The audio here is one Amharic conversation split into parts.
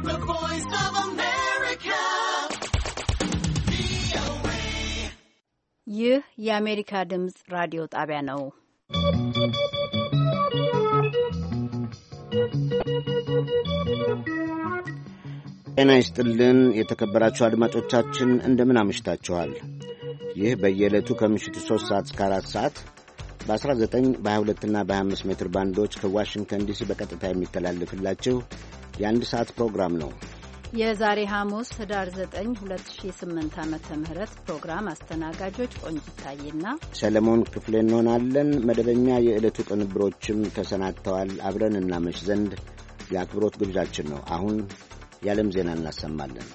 The Voice of America. ይህ የአሜሪካ ድምጽ ራዲዮ ጣቢያ ነው። ጤና ይስጥልን የተከበራችሁ አድማጮቻችን እንደምን አምሽታችኋል? ይህ በየዕለቱ ከምሽቱ 3 ሰዓት እስከ 4 ሰዓት በ19 በ22 እና በ25 ሜትር ባንዶች ከዋሽንግተን ዲሲ በቀጥታ የሚተላለፍላችሁ የአንድ ሰዓት ፕሮግራም ነው። የዛሬ ሐሙስ ህዳር 9 2008 ዓመተ ምህረት ፕሮግራም አስተናጋጆች ቆንጂት ታዬና ሰለሞን ክፍሌ እንሆናለን። መደበኛ የዕለቱ ቅንብሮችም ተሰናድተዋል። አብረን እናመሽ ዘንድ የአክብሮት ግብዣችን ነው። አሁን የዓለም ዜና እናሰማለን።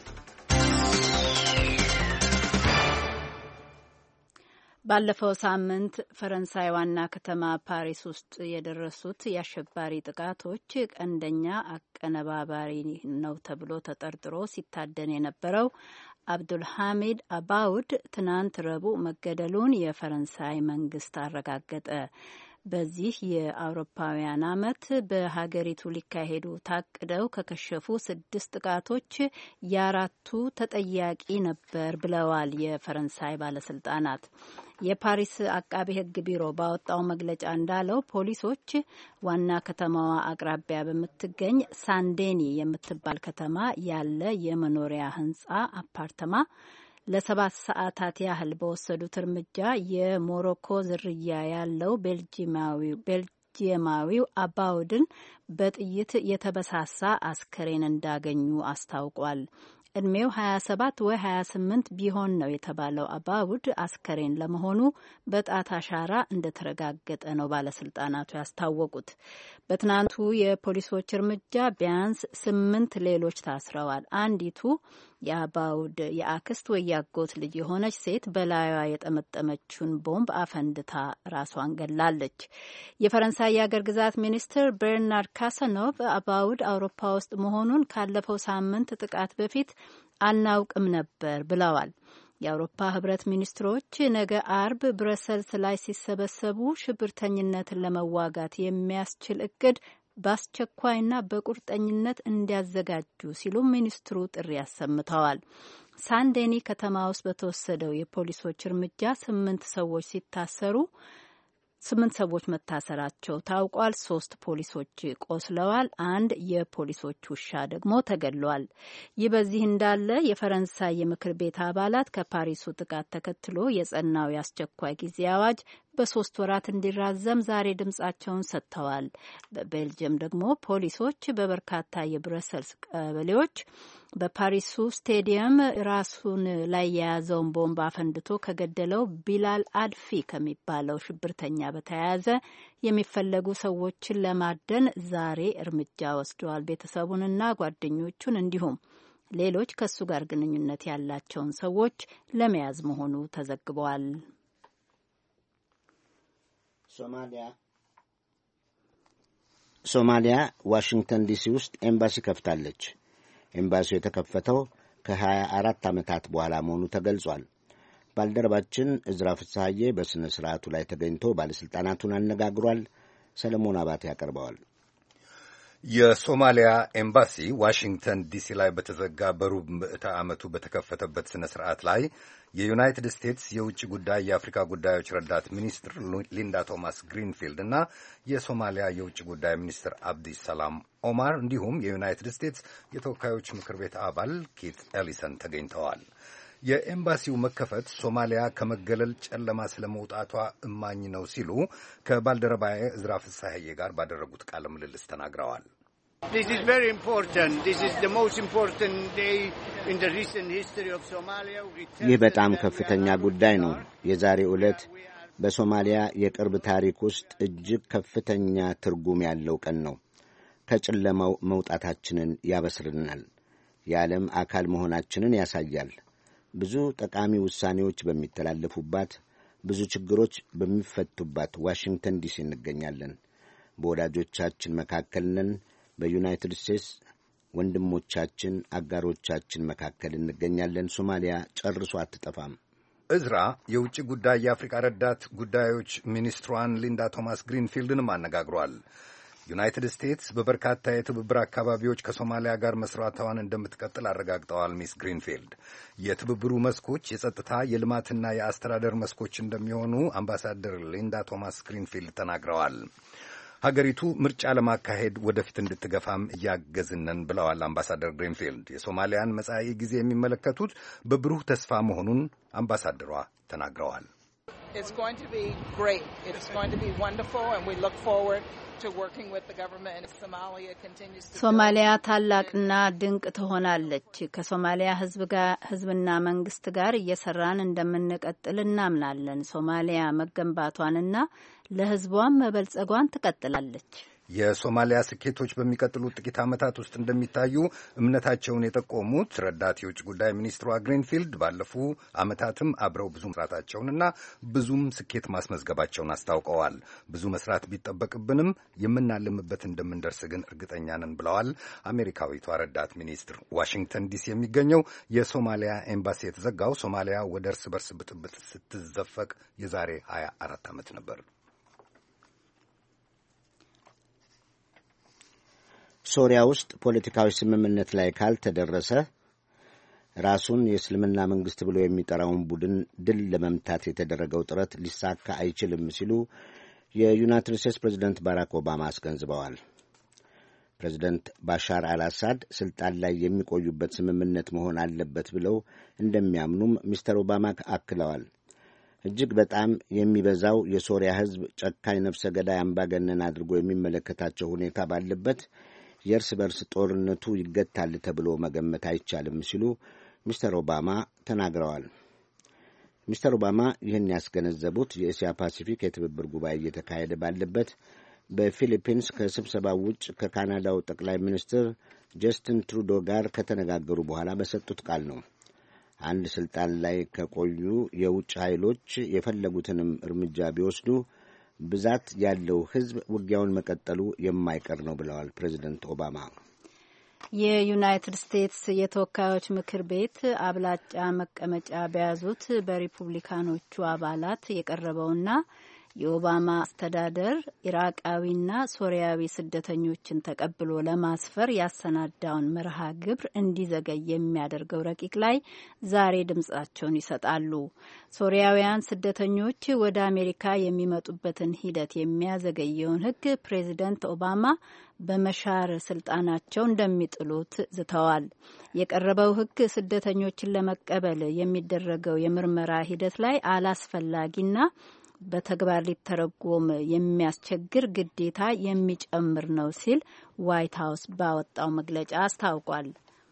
ባለፈው ሳምንት ፈረንሳይ ዋና ከተማ ፓሪስ ውስጥ የደረሱት የአሸባሪ ጥቃቶች ቀንደኛ አቀነባባሪ ነው ተብሎ ተጠርጥሮ ሲታደን የነበረው አብዱልሐሚድ አባውድ ትናንት ረቡዕ መገደሉን የፈረንሳይ መንግስት አረጋገጠ። በዚህ የአውሮፓውያን ዓመት በሀገሪቱ ሊካሄዱ ታቅደው ከከሸፉ 6 ጥቃቶች የ4ቱ ተጠያቂ ነበር ብለዋል የፈረንሳይ ባለስልጣናት። የፓሪስ አቃቤ ሕግ ቢሮ ባወጣው መግለጫ እንዳለው ፖሊሶች ዋና ከተማዋ አቅራቢያ በምትገኝ ሳንዴኒ የምትባል ከተማ ያለ የመኖሪያ ህንጻ አፓርተማ ለ7 ሰዓታት ያህል በወሰዱት እርምጃ የሞሮኮ ዝርያ ያለው ቤልጂየማዊው አባውድን በጥይት የተበሳሳ አስከሬን እንዳገኙ አስታውቋል። እድሜው 27 ወይ 28 ቢሆን ነው የተባለው አባውድ አስከሬን ለመሆኑ በጣት አሻራ እንደተረጋገጠ ነው ባለስልጣናቱ ያስታወቁት። በትናንቱ የፖሊሶች እርምጃ ቢያንስ 8 ሌሎች ታስረዋል። አንዲቱ የአባውድ የአክስት ወይ ያጎት ልጅ የሆነች ሴት በላዩዋ የጠመጠመችውን ቦምብ አፈንድታ ራሷን ገላለች። የፈረንሳይ የአገር ግዛት ሚኒስትር ቤርናርድ ካሰኖቭ አባውድ አውሮፓ ውስጥ መሆኑን ካለፈው ሳምንት ጥቃት በፊት አናውቅም ነበር ብለዋል። የአውሮፓ ህብረት ሚኒስትሮች ነገ አርብ ብረሰልስ ላይ ሲሰበሰቡ ሽብርተኝነትን ለመዋጋት የሚያስችል እቅድ በአስቸኳይና በቁርጠኝነት እንዲያዘጋጁ ሲሉ ሚኒስትሩ ጥሪ አሰምተዋል። ሳንዴኒ ከተማ ውስጥ በተወሰደው የፖሊሶች እርምጃ 8 ሰዎች መታሰራቸው ታውቋል። 3 ፖሊሶች ቆስለዋል። 1 የፖሊሶች ውሻ ደግሞ ተገድሏል። ይህ በዚህ እንዳለ የፈረንሳይ የምክር ቤት አባላት ከፓሪሱ ጥቃት ተከትሎ የጸናው የአስቸኳይ ጊዜ አዋጅ በ3 ወራት እንዲራዘም ዛሬ ድምጻቸውን ሰጥተዋል። በቤልጅየም ደግሞ ፖሊሶች በበርካታ የብረሰልስ ቀበሌዎች በፓሪሱ ስቴዲየም ራሱን ላይ የያዘውን ቦምብ አፈንድቶ ከገደለው ቢላል አድፊ ከሚባለው ሽብርተኛ በተያያዘ የሚፈለጉ ሰዎችን ለማደን ዛሬ እርምጃ ወስደዋል። ቤተሰቡንና ጓደኞቹን እንዲሁም ሌሎች ከሱ ጋር ግንኙነት ያላቸውን ሰዎች ለመያዝ መሆኑ ተዘግቧል። ሶማሊያ ዋሽንግተን ዲሲ ውስጥ ኤምባሲ ከፍታለች። ኤምባሲው የተከፈተው ከ24 ዓመታት በኋላ መሆኑ ተገልጿል። ባልደረባችን እዝራ ፍስሐዬ በሥነ ሥርዓቱ ላይ ተገኝቶ ባለሥልጣናቱን አነጋግሯል። ሰለሞን አባቴ ያቀርበዋል። የሶማሊያ ኤምባሲ ዋሽንግተን ዲሲ ላይ በተዘጋ በሩብ ምዕተ ዓመቱ በተከፈተበት ሥነ ሥርዓት ላይ የዩናይትድ ስቴትስ የውጭ ጉዳይ የአፍሪካ ጉዳዮች ረዳት ሚኒስትር ሊንዳ ቶማስ ግሪንፊልድ እና የሶማሊያ የውጭ ጉዳይ ሚኒስትር አብዲ ሰላም ኦማር እንዲሁም የዩናይትድ ስቴትስ የተወካዮች ምክር ቤት አባል ኬት ኤሊሰን ተገኝተዋል። የኤምባሲው መከፈት ሶማሊያ ከመገለል ጨለማ ስለ መውጣቷ እማኝ ነው ሲሉ ከባልደረባዬ እዝራ ፍስሐዬ ጋር ባደረጉት ቃለ ምልልስ ተናግረዋል። ይህ በጣም ከፍተኛ ጉዳይ ነው። የዛሬው ዕለት በሶማሊያ የቅርብ ታሪክ ውስጥ እጅግ ከፍተኛ ትርጉም ያለው ቀን ነው። ከጨለማው መውጣታችንን ያበስርናል። የዓለም አካል መሆናችንን ያሳያል። ብዙ ጠቃሚ ውሳኔዎች በሚተላለፉባት፣ ብዙ ችግሮች በሚፈቱባት ዋሽንግተን ዲሲ እንገኛለን። በወዳጆቻችን መካከል ነን። በዩናይትድ ስቴትስ ወንድሞቻችን፣ አጋሮቻችን መካከል እንገኛለን። ሶማሊያ ጨርሶ አትጠፋም። እዝራ የውጭ ጉዳይ የአፍሪካ ረዳት ጉዳዮች ሚኒስትሯን ሊንዳ ቶማስ ግሪንፊልድንም አነጋግሯል። ዩናይትድ ስቴትስ በበርካታ የትብብር አካባቢዎች ከሶማሊያ ጋር መስራቷን እንደምትቀጥል አረጋግጠዋል። ሚስ ግሪንፊልድ የትብብሩ መስኮች የጸጥታ፣ የልማትና የአስተዳደር መስኮች እንደሚሆኑ አምባሳደር ሊንዳ ቶማስ ግሪንፊልድ ተናግረዋል። ሀገሪቱ ምርጫ ለማካሄድ ወደፊት እንድትገፋም እያገዝነን ብለዋል አምባሳደር ግሪንፊልድ። የሶማሊያን መጻኢ ጊዜ የሚመለከቱት በብሩህ ተስፋ መሆኑን አምባሳደሯ ተናግረዋል። ሶማሊያ ታላቅና ድንቅ ትሆናለች። ከሶማሊያ ሕዝብና መንግስት ጋር እየሰራን እንደምንቀጥል እናምናለን። ሶማሊያ መገንባቷንና ለሕዝቧም መበልጸጓን ትቀጥላለች። የሶማሊያ ስኬቶች በሚቀጥሉት ጥቂት ዓመታት ውስጥ እንደሚታዩ እምነታቸውን የጠቆሙት ረዳት የውጭ ጉዳይ ሚኒስትሯ ግሪንፊልድ ባለፉ ዓመታትም አብረው ብዙ መስራታቸውንና ብዙም ስኬት ማስመዝገባቸውን አስታውቀዋል። ብዙ መስራት ቢጠበቅብንም የምናልምበት እንደምንደርስ ግን እርግጠኛ ነን ብለዋል። አሜሪካዊቷ ረዳት ሚኒስትር ዋሽንግተን ዲሲ የሚገኘው የሶማሊያ ኤምባሲ የተዘጋው ሶማሊያ ወደ እርስ በርስ ብጥብጥ ስትዘፈቅ የዛሬ 24 ዓመት ነበር። ሶሪያ ውስጥ ፖለቲካዊ ስምምነት ላይ ካልተደረሰ ራሱን የእስልምና መንግስት ብሎ የሚጠራውን ቡድን ድል ለመምታት የተደረገው ጥረት ሊሳካ አይችልም ሲሉ የዩናይትድ ስቴትስ ፕሬዚደንት ባራክ ኦባማ አስገንዝበዋል። ፕሬዚደንት ባሻር አልአሳድ ስልጣን ላይ የሚቆዩበት ስምምነት መሆን አለበት ብለው እንደሚያምኑም ሚስተር ኦባማ አክለዋል። እጅግ በጣም የሚበዛው የሶሪያ ሕዝብ ጨካኝ ነፍሰ ገዳይ አምባገነን አድርጎ የሚመለከታቸው ሁኔታ ባለበት የእርስ በርስ ጦርነቱ ይገታል ተብሎ መገመት አይቻልም ሲሉ ሚስተር ኦባማ ተናግረዋል። ሚስተር ኦባማ ይህን ያስገነዘቡት የእስያ ፓሲፊክ የትብብር ጉባኤ እየተካሄደ ባለበት በፊሊፒንስ ከስብሰባው ውጭ ከካናዳው ጠቅላይ ሚኒስትር ጀስቲን ትሩዶ ጋር ከተነጋገሩ በኋላ በሰጡት ቃል ነው። አንድ ስልጣን ላይ ከቆዩ የውጭ ኃይሎች የፈለጉትንም እርምጃ ቢወስዱ ብዛት ያለው ሕዝብ ውጊያውን መቀጠሉ የማይቀር ነው ብለዋል ፕሬዚደንት ኦባማ። የዩናይትድ ስቴትስ የተወካዮች ምክር ቤት አብላጫ መቀመጫ በያዙት በሪፑብሊካኖቹ አባላት የቀረበውና የኦባማ አስተዳደር ኢራቃዊና ሶሪያዊ ስደተኞችን ተቀብሎ ለማስፈር ያሰናዳውን መርሃ ግብር እንዲዘገይ የሚያደርገው ረቂቅ ላይ ዛሬ ድምጻቸውን ይሰጣሉ። ሶሪያውያን ስደተኞች ወደ አሜሪካ የሚመጡበትን ሂደት የሚያዘገየውን ሕግ ፕሬዚደንት ኦባማ በመሻር ስልጣናቸው እንደሚጥሉት ዝተዋል። የቀረበው ሕግ ስደተኞችን ለመቀበል የሚደረገው የምርመራ ሂደት ላይ አላስፈላጊና በተግባር ሊተረጎም የሚያስቸግር ግዴታ የሚጨምር ነው ሲል ዋይት ሀውስ ባወጣው መግለጫ አስታውቋል።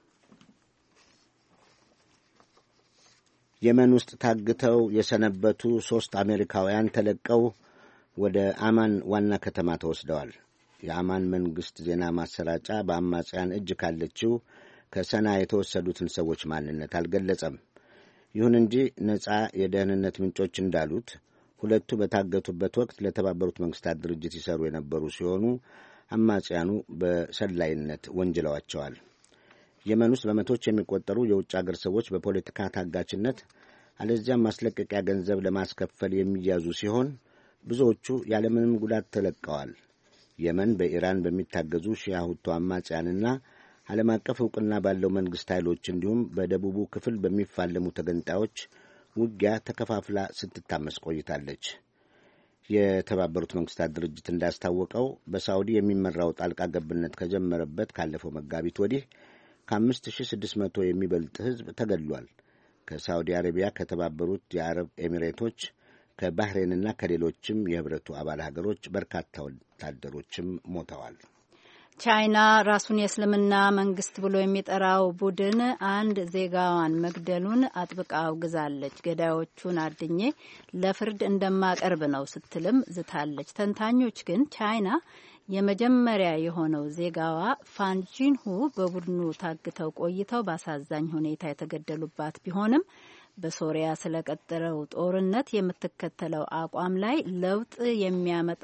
የመን ውስጥ ታግተው የሰነበቱ 3 አሜሪካውያን ተለቀው ወደ አማን ዋና ከተማ ተወስደዋል። የአማን መንግሥት ዜና ማሰራጫ በአማጽያን እጅ ካለችው ከሰና የተወሰዱትን ሰዎች ማንነት አልገለጸም። ይሁን እንጂ ነጻ የደህንነት ምንጮች እንዳሉት ሁለቱ በታገቱበት ወቅት ለተባበሩት መንግስታት ድርጅት ይሰሩ የነበሩ ሲሆኑ አማጽያኑ በሰላይነት ወንጅለዋቸዋል። የመን ውስጥ በመቶዎች የሚቆጠሩ የውጭ አገር ሰዎች በፖለቲካ ታጋችነት አለዚያም ማስለቀቂያ ገንዘብ ለማስከፈል የሚያዙ ሲሆን ብዙዎቹ ያለምንም ጉዳት ተለቀዋል። የመን በኢራን በሚታገዙ ሺዓ ሁቱ አማጽያንና ዓለም አቀፍ ዕውቅና ባለው መንግሥት ኃይሎች እንዲሁም በደቡቡ ክፍል በሚፋለሙ ተገንጣዮች ውጊያ ተከፋፍላ ስትታመስ ቆይታለች። የተባበሩት መንግስታት ድርጅት እንዳስታወቀው በሳውዲ የሚመራው ጣልቃ ገብነት ከጀመረበት ካለፈው መጋቢት ወዲህ ከ5600 የሚበልጥ ሕዝብ ተገድሏል። ከሳውዲ አረቢያ፣ ከተባበሩት የአረብ ኤሚሬቶች፣ ከባህሬንና ከሌሎችም የህብረቱ አባል ሀገሮች በርካታ ወታደሮችም ሞተዋል። ቻይና ራሱን የእስልምና መንግስት ብሎ የሚጠራው ቡድን አንድ ዜጋዋን መግደሉን አጥብቃ አውግዛለች። ገዳዮቹን አድኜ ለፍርድ እንደማቀርብ ነው ስትልም ዝታለች። ተንታኞች ግን ቻይና የመጀመሪያ የሆነው ዜጋዋ ፋንጂንሁ በቡድኑ ታግተው ቆይተው በአሳዛኝ ሁኔታ የተገደሉባት ቢሆንም በሶሪያ ስለቀጠለው ጦርነት የምትከተለው አቋም ላይ ለውጥ የሚያመጣ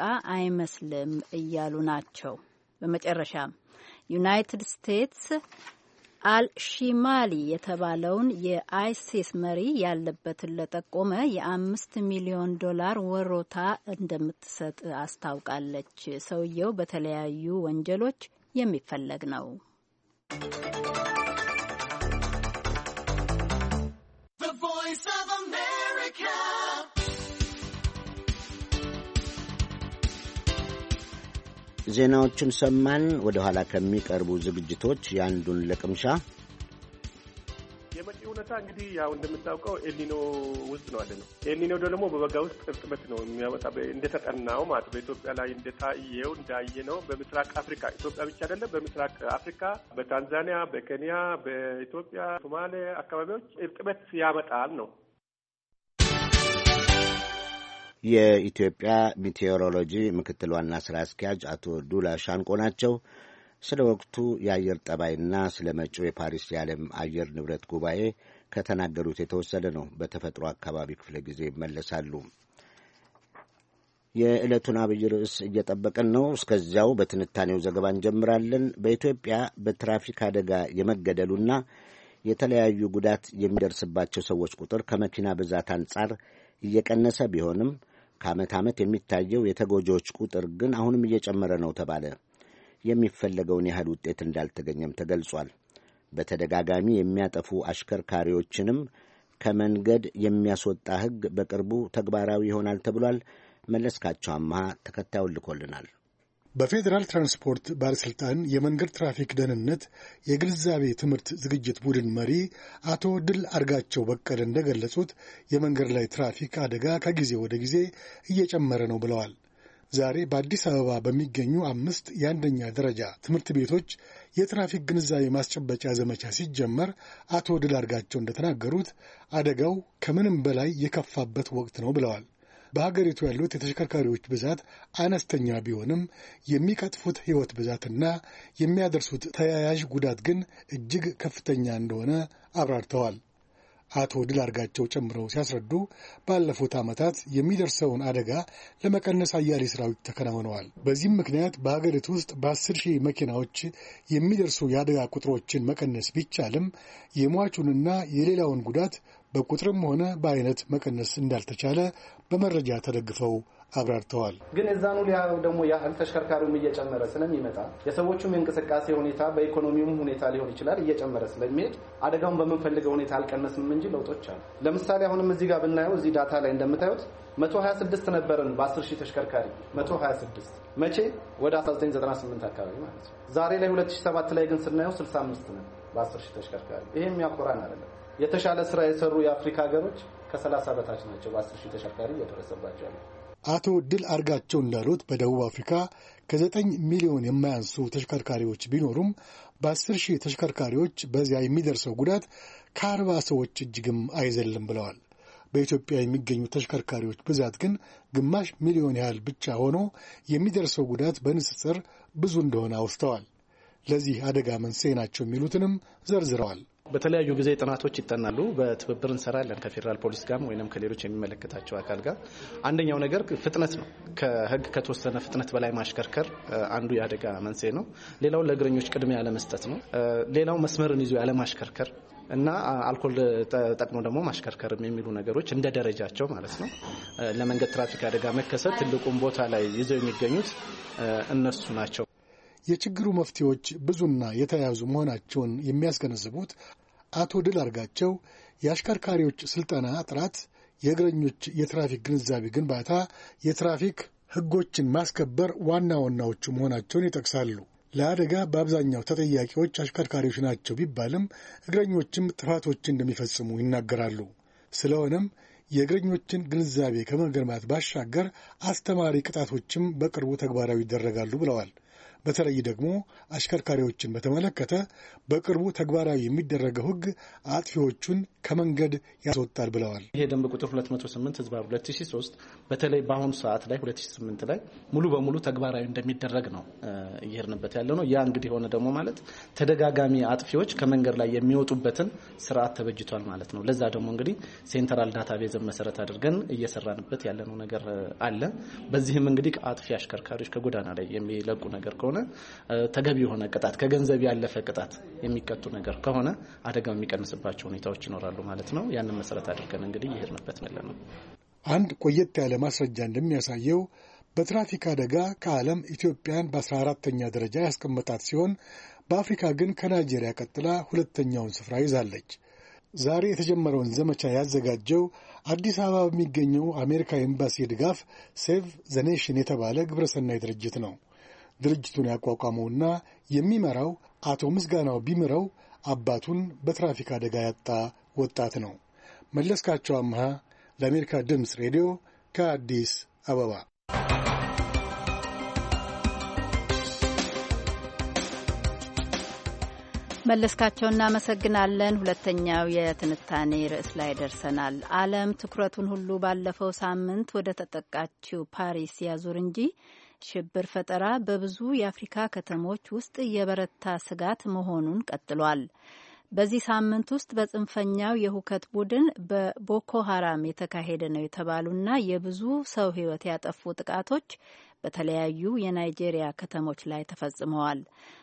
አይመስልም እያሉ ናቸው። በመጨረሻም ዩናይትድ ስቴትስ አልሺማሊ የተባለውን የአይሲስ መሪ ያለበትን ለጠቆመ የ5 ሚሊዮን ዶላር ወሮታ እንደምትሰጥ አስታውቃለች። ሰውየው በተለያዩ ወንጀሎች የሚፈለግ ነው። ዜናዎቹን ሰማን። ወደ ኋላ ከሚቀርቡ ዝግጅቶች ያንዱን ለቅምሻ የመጪው ሁኔታ እንግዲህ ያው እንደምታውቀው ኤልኒኖ ውስጥ ነው ያለነው። ኤልኒኖ ደግሞ በበጋ ውስጥ እርጥበት ነው የሚያመጣ እንደተጠናው ማለት በኢትዮጵያ ላይ እንዳየነው በምስራቅ አፍሪካ ኢትዮጵያ ብቻ አይደለም፣ በምስራቅ አፍሪካ በታንዛኒያ፣ በኬንያ፣ በኢትዮጵያ፣ ሶማሌ አካባቢዎች እርጥበት ያመጣል ነው። የኢትዮጵያ ሚቴዎሮሎጂ ምክትል ዋና ስራ አስኪያጅ አቶ ዱላ ሻንቆ ናቸው። ስለ ወቅቱ የአየር ጠባይና ስለ መጪው የፓሪስ የዓለም አየር ንብረት ጉባኤ ከተናገሩት የተወሰደ ነው። በተፈጥሮ አካባቢ ክፍለ ጊዜ ይመለሳሉ። የዕለቱን አብይ ርዕስ እየጠበቅን ነው። እስከዚያው በትንታኔው ዘገባ እንጀምራለን። በኢትዮጵያ በትራፊክ አደጋ የመገደሉና የተለያዩ ጉዳት የሚደርስባቸው ሰዎች ቁጥር ከመኪና ብዛት አንጻር እየቀነሰ ቢሆንም ከዓመት ዓመት የሚታየው የተጎጂዎች ቁጥር ግን አሁንም እየጨመረ ነው ተባለ። የሚፈለገውን ያህል ውጤት እንዳልተገኘም ተገልጿል። በተደጋጋሚ የሚያጠፉ አሽከርካሪዎችንም ከመንገድ የሚያስወጣ ሕግ በቅርቡ ተግባራዊ ይሆናል ተብሏል። መለስካቸው አማሃ ተከታዩን ልኮልናል። በፌዴራል ትራንስፖርት ባለስልጣን የመንገድ ትራፊክ ደህንነት የግንዛቤ ትምህርት ዝግጅት ቡድን መሪ አቶ ድል አርጋቸው በቀለ እንደገለጹት የመንገድ ላይ ትራፊክ አደጋ ከጊዜ ወደ ጊዜ እየጨመረ ነው ብለዋል። ዛሬ በአዲስ አበባ በሚገኙ 5 የአንደኛ ደረጃ ትምህርት ቤቶች የትራፊክ ግንዛቤ ማስጨበጫ ዘመቻ ሲጀመር አቶ ድል አርጋቸው እንደተናገሩት አደጋው ከምንም በላይ የከፋበት ወቅት ነው ብለዋል። በሀገሪቱ ያሉት የተሽከርካሪዎች ብዛት አነስተኛ ቢሆንም የሚቀጥፉት ሕይወት ብዛትና የሚያደርሱት ተያያዥ ጉዳት ግን እጅግ ከፍተኛ እንደሆነ አብራርተዋል። አቶ ድል አርጋቸው ጨምረው ሲያስረዱ ባለፉት ዓመታት የሚደርሰውን አደጋ ለመቀነስ አያሌ ስራዎች ተከናውነዋል። በዚህም ምክንያት በሀገሪቱ ውስጥ በ10 ሺህ መኪናዎች የሚደርሱ የአደጋ ቁጥሮችን መቀነስ ቢቻልም የሟቹንና የሌላውን ጉዳት በቁጥርም ሆነ በአይነት መቀነስ እንዳልተቻለ በመረጃ ተደግፈው አብራርተዋል። ግን እዛኑ ደግሞ ያህል ተሽከርካሪውም እየጨመረ ስለሚመጣ የሰዎቹም የእንቅስቃሴ ሁኔታ በኢኮኖሚውም ሁኔታ ሊሆን ይችላል እየጨመረ ስለሚሄድ አደጋውን በምንፈልገው ሁኔታ አልቀነስም እንጂ ለውጦች አሉ። ለምሳሌ አሁንም እዚህ ጋር ብናየው እዚህ ዳታ ላይ እንደምታዩት 126 ነበርን በ10 ሺህ ተሽከርካሪ 126 መቼ ወደ 1998 አካባቢ ማለት ነው። ዛሬ ላይ 2007 ላይ ግን ስናየው 65 ነው በ10 ሺህ ተሽከርካሪ። ይሄም ያኮራን አይደለም። የተሻለ ስራ የሰሩ የአፍሪካ ሀገሮች ከ30 በታች ናቸው በ10 ሺህ ተሽከርካሪ እየደረሰባቸው ያለው። አቶ ድል አርጋቸው እንዳሉት በደቡብ አፍሪካ ከ9 ሚሊዮን የማያንሱ ተሽከርካሪዎች ቢኖሩም በ10 ሺህ ተሽከርካሪዎች በዚያ የሚደርሰው ጉዳት ከ40 ሰዎች እጅግም አይዘልም ብለዋል። በኢትዮጵያ የሚገኙ ተሽከርካሪዎች ብዛት ግን ግማሽ ሚሊዮን ያህል ብቻ ሆኖ የሚደርሰው ጉዳት በንጽጽር ብዙ እንደሆነ አውስተዋል። ለዚህ አደጋ መንስኤ ናቸው የሚሉትንም ዘርዝረዋል። በተለያዩ ጊዜ ጥናቶች ይጠናሉ። በትብብር እንሰራለን ከፌዴራል ፖሊስ ጋር ወይንም ከሌሎች የሚመለከታቸው አካል ጋር። አንደኛው ነገር ፍጥነት ነው። ከህግ ከተወሰነ ፍጥነት በላይ ማሽከርከር አንዱ የአደጋ መንስኤ ነው። ሌላው ለእግረኞች ቅድሚያ ያለመስጠት ነው። ሌላው መስመርን ይዞ ያለማሽከርከር እና አልኮል ተጠቅሞ ደግሞ ማሽከርከርም የሚሉ ነገሮች እንደ ደረጃቸው ማለት ነው ለመንገድ ትራፊክ አደጋ መከሰት ትልቁን ቦታ ላይ ይዘው የሚገኙት እነሱ ናቸው። የችግሩ መፍትሄዎች ብዙና የተያያዙ መሆናቸውን የሚያስገነዝቡት አቶ ድል አርጋቸው የአሽከርካሪዎች ስልጠና ጥራት፣ የእግረኞች የትራፊክ ግንዛቤ ግንባታ፣ የትራፊክ ህጎችን ማስከበር ዋና ዋናዎቹ መሆናቸውን ይጠቅሳሉ። ለአደጋ በአብዛኛው ተጠያቂዎች አሽከርካሪዎች ናቸው ቢባልም እግረኞችም ጥፋቶችን እንደሚፈጽሙ ይናገራሉ። ስለሆነም የእግረኞችን ግንዛቤ ከመገንባት ባሻገር አስተማሪ ቅጣቶችም በቅርቡ ተግባራዊ ይደረጋሉ ብለዋል። በተለይ ደግሞ አሽከርካሪዎችን በተመለከተ በቅርቡ ተግባራዊ የሚደረገው ህግ አጥፊዎቹን ከመንገድ ያስወጣል ብለዋል። ይሄ ደንብ ቁጥር 208/2003 በተለይ በአሁኑ ሰዓት ላይ 2008 ላይ ሙሉ በሙሉ ተግባራዊ እንደሚደረግ ነው እየሄድንበት ያለው ነው። ያ እንግዲህ ሆነ ደግሞ ማለት ተደጋጋሚ አጥፊዎች ከመንገድ ላይ የሚወጡበትን ስርዓት ተበጅቷል ማለት ነው። ለዛ ደግሞ እንግዲህ ሴንትራል ዳታቤዝ መሰረት አድርገን እየሰራንበት ያለነው ነገር አለ። በዚህም እንግዲህ አጥፊ አሽከርካሪዎች ከጎዳና ላይ የሚለቁ ነገር ከሆነ ከሆነ ተገቢ የሆነ ቅጣት ከገንዘብ ያለፈ ቅጣት የሚቀጡ ነገር ከሆነ አደጋው የሚቀንስባቸው ሁኔታዎች ይኖራሉ ማለት ነው። ያንን መሰረት አድርገን እንግዲህ ይሄድንበት ነው። አንድ ቆየት ያለ ማስረጃ እንደሚያሳየው በትራፊክ አደጋ ከዓለም ኢትዮጵያን በ14ኛ ደረጃ ያስቀመጣት ሲሆን በአፍሪካ ግን ከናይጄሪያ ቀጥላ ሁለተኛውን ስፍራ ይዛለች። ዛሬ የተጀመረውን ዘመቻ ያዘጋጀው አዲስ አበባ በሚገኘው አሜሪካ ኤምባሲ ድጋፍ ሴቭ ዘ ኔሽን የተባለ ግብረሰናይ ድርጅት ነው። ድርጅቱን ያቋቋመውና የሚመራው አቶ ምስጋናው ቢምረው አባቱን በትራፊክ አደጋ ያጣ ወጣት ነው። መለስካቸው አምሃ ለአሜሪካ ድምፅ ሬዲዮ ከአዲስ አበባ። መለስካቸው እናመሰግናለን። ሁለተኛው የትንታኔ ርዕስ ላይ ደርሰናል። ዓለም ትኩረቱን ሁሉ ባለፈው ሳምንት ወደ ተጠቃችው ፓሪስ ያዙር እንጂ ሽብር ፈጠራ በብዙ የአፍሪካ ከተሞች ውስጥ የበረታ ስጋት መሆኑን ቀጥሏል። በዚህ ሳምንት ውስጥ በጽንፈኛው የሁከት ቡድን በቦኮ ሀራም የተካሄደ ነው የተባሉና የብዙ ሰው ሕይወት ያጠፉ ጥቃቶች በተለያዩ የናይጄሪያ ከተሞች ላይ ተፈጽመዋል።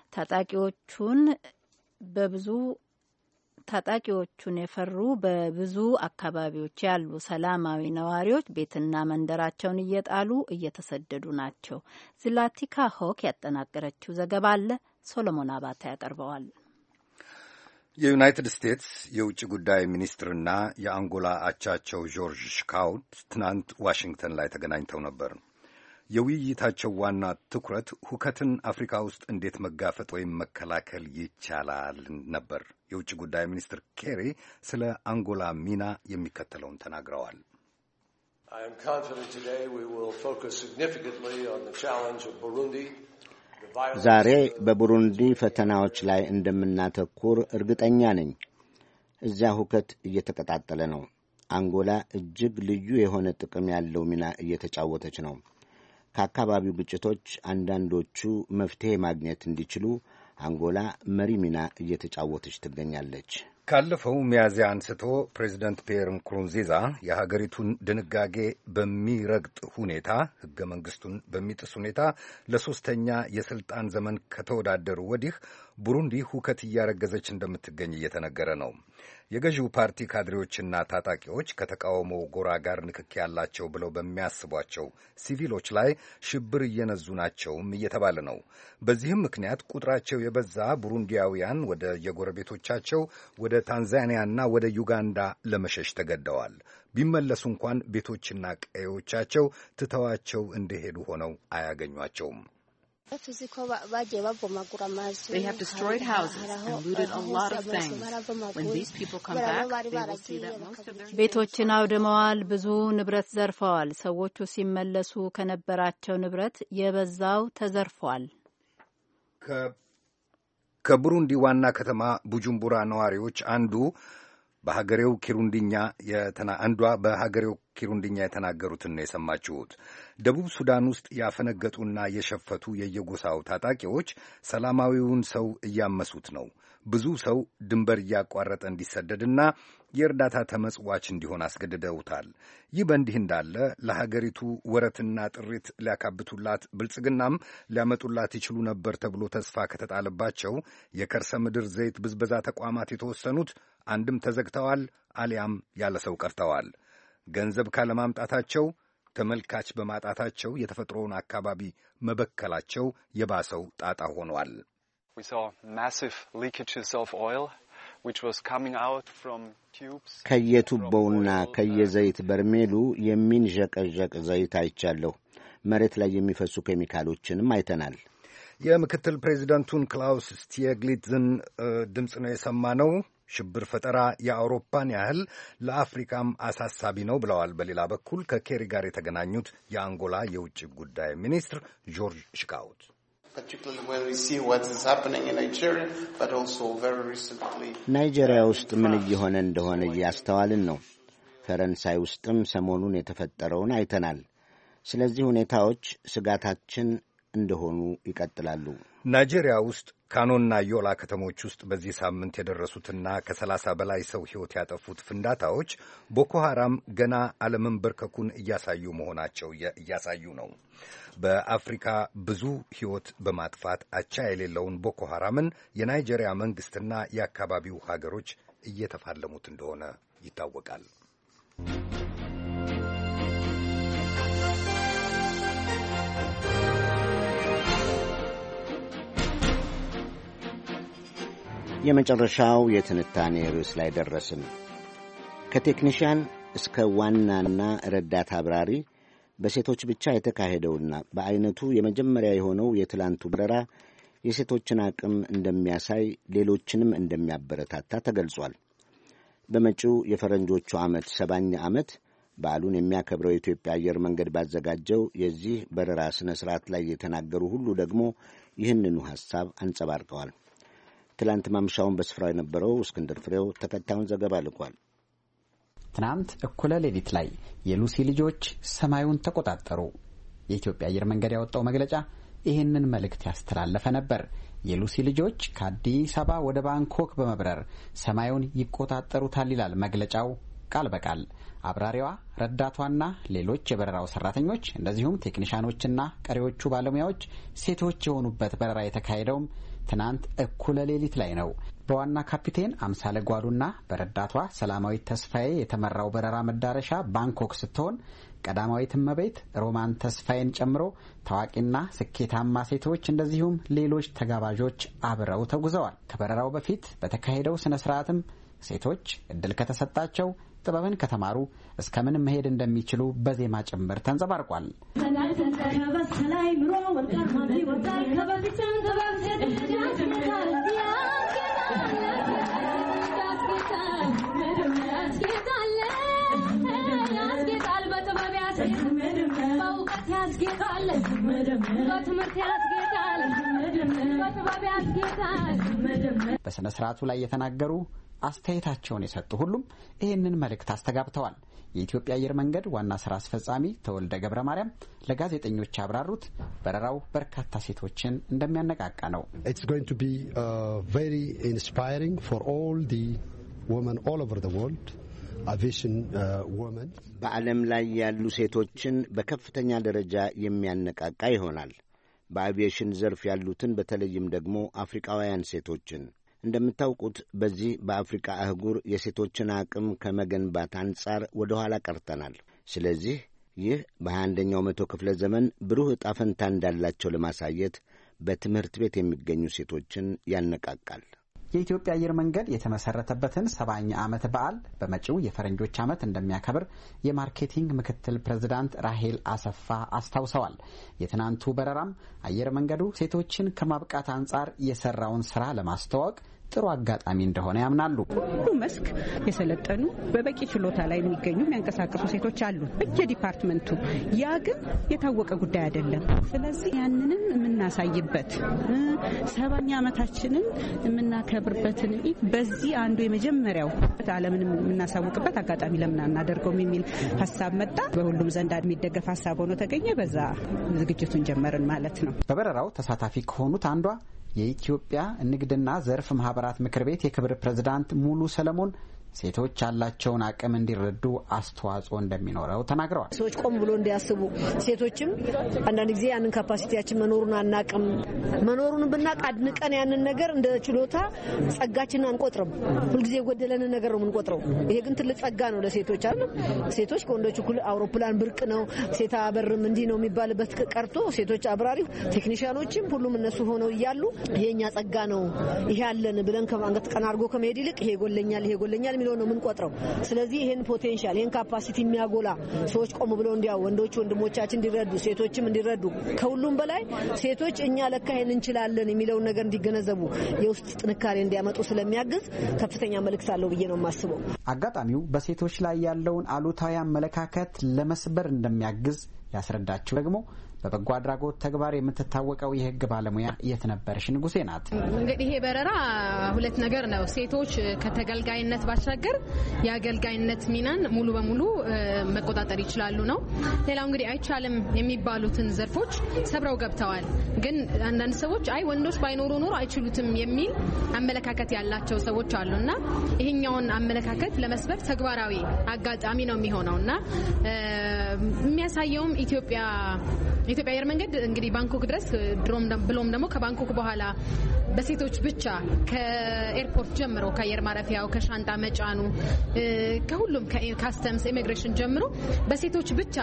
ታጣቂዎቹን የፈሩ በብዙ አካባቢዎች ያሉ ሰላማዊ ነዋሪዎች ቤትና መንደራቸውን እየጣሉ እየተሰደዱ ናቸው። ዝላቲካ ሆክ ያጠናቀረችው ዘገባ አለ። ሶሎሞን አባተ ያቀርበዋል። የዩናይትድ ስቴትስ የውጭ ጉዳይ ሚኒስትርና የአንጎላ አቻቸው ጆርጅ ሽካውት ትናንት ዋሽንግተን ላይ ተገናኝተው ነበር። የውይይታቸው ዋና ትኩረት ሁከትን አፍሪካ ውስጥ እንዴት መጋፈጥ ወይም መከላከል ይቻላል ነበር። የውጭ ጉዳይ ሚኒስትር ኬሪ ስለ አንጎላ ሚና የሚከተለውን ተናግረዋል። ዛሬ በቡሩንዲ ፈተናዎች ላይ እንደምናተኩር እርግጠኛ ነኝ። እዚያ ሁከት እየተቀጣጠለ ነው። አንጎላ እጅግ ልዩ የሆነ ጥቅም ያለው ሚና እየተጫወተች ነው። ከአካባቢው ግጭቶች አንዳንዶቹ መፍትሄ ማግኘት እንዲችሉ አንጎላ መሪ ሚና እየተጫወተች ትገኛለች። ካለፈው ሚያዝያ አንስቶ ፕሬዚደንት ፒየር ንኩሩንዚዛ የሀገሪቱን ድንጋጌ በሚረግጥ ሁኔታ ሕገ መንግሥቱን በሚጥስ ሁኔታ ለሶስተኛ የስልጣን ዘመን ከተወዳደሩ ወዲህ ቡሩንዲ ሁከት እያረገዘች እንደምትገኝ እየተነገረ ነው። የገዢው ፓርቲ ካድሬዎችና ታጣቂዎች ከተቃውሞው ጎራ ጋር ንክኪ ያላቸው ብለው በሚያስቧቸው ሲቪሎች ላይ ሽብር እየነዙ ናቸውም እየተባለ ነው። በዚህም ምክንያት ቁጥራቸው የበዛ ቡሩንዲያውያን ወደ የጎረቤቶቻቸው ወደ ታንዛኒያና ወደ ዩጋንዳ ለመሸሽ ተገደዋል። ቢመለሱ እንኳን ቤቶችና ቀዬዎቻቸው ትተዋቸው እንደሄዱ ሆነው አያገኟቸውም። They have destroyed houses and looted a lot of things. When these people come back, they will see that most of their ቤቶችን አውድመዋል፣ ብዙ ንብረት ዘርፈዋል። ሰዎቹ ሲመለሱ ከነበራቸው ንብረት የበዛው ተዘርፏል። ከቡሩንዲ ዋና ከተማ ቡጁምቡራ ነዋሪዎች አንዷ በሀገሬው ኪሩንዲኛ የተናገሩትን ነው የሰማችሁት። ደቡብ ሱዳን ውስጥ ያፈነገጡና የሸፈቱ የየጎሳው ታጣቂዎች ሰላማዊውን ሰው እያመሱት ነው። ብዙ ሰው ድንበር እያቋረጠ እንዲሰደድና የእርዳታ ተመጽዋች እንዲሆን አስገድደውታል። ይህ በእንዲህ እንዳለ ለሀገሪቱ ወረትና ጥሪት ሊያካብቱላት ብልጽግናም ሊያመጡላት ይችሉ ነበር ተብሎ ተስፋ ከተጣለባቸው የከርሰ ምድር ዘይት ብዝበዛ ተቋማት የተወሰኑት አንድም ተዘግተዋል፣ አሊያም ያለ ሰው ቀርተዋል። ገንዘብ ካለማምጣታቸው ተመልካች በማጣታቸው የተፈጥሮውን አካባቢ መበከላቸው የባሰው ጣጣ ሆኗል። ከየቱቦውና ከየዘይት በርሜሉ የሚንዠቀዠቅ ዘይት አይቻለሁ። መሬት ላይ የሚፈሱ ኬሚካሎችንም አይተናል። የምክትል ፕሬዚደንቱን ክላውስ ስቲግሊትዝን ድምፅ ነው የሰማነው። ሽብር ፈጠራ የአውሮፓን ያህል ለአፍሪካም አሳሳቢ ነው ብለዋል። በሌላ በኩል ከኬሪ ጋር የተገናኙት የአንጎላ የውጭ ጉዳይ ሚኒስትር ጆርጅ ሽካውት ናይጄሪያ ውስጥ ምን እየሆነ እንደሆነ እያስተዋልን ነው። ፈረንሳይ ውስጥም ሰሞኑን የተፈጠረውን አይተናል። ስለዚህ ሁኔታዎች ስጋታችን እንደሆኑ ይቀጥላሉ። ናይጄሪያ ውስጥ ካኖና ዮላ ከተሞች ውስጥ በዚህ ሳምንት የደረሱትና ከ30 በላይ ሰው ሕይወት ያጠፉት ፍንዳታዎች ቦኮ ሐራም ገና አለመንበርከኩን እያሳዩ ነው። በአፍሪካ ብዙ ሕይወት በማጥፋት አቻ የሌለውን ቦኮ ሐራምን የናይጄሪያ መንግሥትና የአካባቢው ሀገሮች እየተፋለሙት እንደሆነ ይታወቃል። የመጨረሻው የትንታኔ ርዕስ ላይ ደረስን። ከቴክኒሽያን እስከ ዋናና ረዳት አብራሪ በሴቶች ብቻ የተካሄደውና በዐይነቱ የመጀመሪያ የሆነው የትላንቱ በረራ የሴቶችን አቅም እንደሚያሳይ ሌሎችንም እንደሚያበረታታ ተገልጿል። በመጪው የፈረንጆቹ ዓመት 70ኛ ዓመት በዓሉን የሚያከብረው የኢትዮጵያ አየር መንገድ ባዘጋጀው የዚህ በረራ ሥነ ሥርዓት ላይ የተናገሩ ሁሉ ደግሞ ይህንኑ ሐሳብ አንጸባርቀዋል። ትላንት ማምሻውን በስፍራው የነበረው እስክንድር ፍሬው ተከታዩን ዘገባ ልኳል። ትናንት እኩለ ሌሊት ላይ የሉሲ ልጆች ሰማዩን ተቆጣጠሩ። የኢትዮጵያ አየር መንገድ ያወጣው መግለጫ ይህንን መልእክት ያስተላለፈ ነበር። የሉሲ ልጆች ከአዲስ አበባ ወደ ባንኮክ በመብረር ሰማዩን ይቆጣጠሩታል ይላል መግለጫው ቃል በቃል። አብራሪዋ፣ ረዳቷና ሌሎች የበረራው ሰራተኞች እንደዚሁም ቴክኒሻኖችና ቀሪዎቹ ባለሙያዎች ሴቶች የሆኑበት በረራ የተካሄደውም ትናንት እኩለ ሌሊት ላይ ነው። በዋና ካፒቴን አምሳለ ጓዱና በረዳቷ ሰላማዊት ተስፋዬ የተመራው በረራ መዳረሻ ባንኮክ ስትሆን ቀዳማዊት እመቤት ሮማን ተስፋዬን ጨምሮ ታዋቂና ስኬታማ ሴቶች እንደዚሁም ሌሎች ተጋባዦች አብረው ተጉዘዋል። ከበረራው በፊት በተካሄደው ስነ ስርዓትም ሴቶች እድል ከተሰጣቸው ጥበብን ከተማሩ እስከምን መሄድ እንደሚችሉ በዜማ ጭምር ተንጸባርቋል። በሥነ ሥርዓቱ ላይ የተናገሩ አስተያየታቸውን የሰጡ ሁሉም ይህንን መልእክት አስተጋብተዋል። የኢትዮጵያ አየር መንገድ ዋና ስራ አስፈጻሚ ተወልደ ገብረ ማርያም ለጋዜጠኞች ያብራሩት በረራው በርካታ ሴቶችን እንደሚያነቃቃ ነው። It's going to be very inspiring for all the women all over the world. Aviation women. በዓለም ላይ ያሉ ሴቶችን በከፍተኛ ደረጃ የሚያነቃቃ ይሆናል። በአቪዬሽን ዘርፍ ያሉትን በተለይም ደግሞ አፍሪካውያን ሴቶችን እንደምታውቁት በዚህ በአፍሪካ አህጉር የሴቶችን አቅም ከመገንባት አንጻር ወደ ኋላ ቀርተናል። ስለዚህ ይህ በ21ኛው መቶ ክፍለ ዘመን ብሩህ ዕጣ ፈንታ እንዳላቸው ለማሳየት በትምህርት ቤት የሚገኙ ሴቶችን ያነቃቃል። የኢትዮጵያ አየር መንገድ የተመሰረተበትን 70ኛ ዓመት በዓል በመጪው የፈረንጆች ዓመት እንደሚያከብር የማርኬቲንግ ምክትል ፕሬዝዳንት ራሄል አሰፋ አስታውሰዋል። የትናንቱ በረራም አየር መንገዱ ሴቶችን ከማብቃት አንጻር የሰራውን ስራ ለማስተዋወቅ ጥሩ አጋጣሚ እንደሆነ ያምናሉ። ሁሉ መስክ የሰለጠኑ በበቂ ችሎታ ላይ የሚገኙ የሚያንቀሳቀሱ ሴቶች አሉ በየዲፓርትመንቱ። ያ ግን የታወቀ ጉዳይ አይደለም። ስለዚህ ያንንም የምናሳይበት 70ኛ ዓመታችንን የምናከብርበትን በዚህ አንዱ የመጀመሪያው ዓለምን የምናሳውቅበት አጋጣሚ ለምን አናደርገውም የሚል ሀሳብ መጣ። በሁሉም ዘንድ የሚደገፍ ሀሳብ ሆኖ ተገኘ። በዛ ዝግጅቱን ጀመርን ማለት ነው። በበረራው ተሳታፊ ከሆኑት አንዷ የኢትዮጵያ ንግድና ዘርፍ ማህበራት ምክር ቤት የክብር ፕሬዝዳንት ሙሉ ሰለሞን ሴቶች ያላቸውን አቅም እንዲረዱ አስተዋጽኦ እንደሚኖረው ተናግረዋል። ሰዎች ቆም ብሎ እንዲያስቡ፣ ሴቶችም አንዳንድ ጊዜ ያንን ካፓሲቲያችን መኖሩን አናቅም። መኖሩን ብናቅ አድንቀን ያንን ነገር እንደ ችሎታ ጸጋችንን አንቆጥርም። ሁልጊዜ የጎደለንን ነገር ነው የምንቆጥረው። ይሄ ግን ትልቅ ጸጋ ነው ለሴቶች አለ። ሴቶች ከወንዶች እኩል አውሮፕላን ብርቅ ነው፣ ሴት አበርም እንዲህ ነው የሚባልበት ቀርቶ ሴቶች አብራሪ፣ ቴክኒሻኖችም ሁሉም እነሱ ሆነው እያሉ ይሄኛ ጸጋ ነው ይሄ አለን ብለን ከማንገት ቀና አድርጎ ከመሄድ ይልቅ ይሄ ጎለኛል የሚለው ነው የምንቆጥረው። ስለዚህ ይሄን ፖቴንሻል ይሄን ካፓሲቲ የሚያጎላ ሰዎች ቆም ብለው እንዲያው ወንዶች ወንድሞቻችን እንዲረዱ፣ ሴቶችም እንዲረዱ፣ ከሁሉም በላይ ሴቶች እኛ ለካ ይሄን እንችላለን የሚለውን ነገር እንዲገነዘቡ፣ የውስጥ ጥንካሬ እንዲያመጡ ስለሚያግዝ ከፍተኛ መልእክት አለው ብዬ ነው የማስበው። አጋጣሚው በሴቶች ላይ ያለውን አሉታዊ አመለካከት ለመስበር እንደሚያግዝ ያስረዳቸው ደግሞ በበጎ አድራጎት ተግባር የምትታወቀው የህግ ባለሙያ የትነበርሽ ንጉሴ ናት። እንግዲህ ይሄ በረራ ሁለት ነገር ነው። ሴቶች ከተገልጋይነት ባሻገር የአገልጋይነት ሚናን ሙሉ በሙሉ መቆጣጠር ይችላሉ ነው። ሌላው እንግዲህ አይቻልም የሚባሉትን ዘርፎች ሰብረው ገብተዋል። ግን አንዳንድ ሰዎች አይ ወንዶች ባይኖሩ ኖሮ አይችሉትም የሚል አመለካከት ያላቸው ሰዎች አሉና ይሄኛውን አመለካከት ለመስበር ተግባራዊ አጋጣሚ ነው የሚሆነውና የሚያሳየውም ኢትዮጵያ አየር መንገድ እንግዲህ ባንኮክ ድረስ ብሎም ደግሞ ከባንኮክ በኋላ በሴቶች ብቻ ከኤርፖርት ጀምሮ ከአየር ማረፊያው ከሻንጣ መጫኑ ከሁሉም ከካስተምስ ኢሚግሬሽን ጀምሮ በሴቶች ብቻ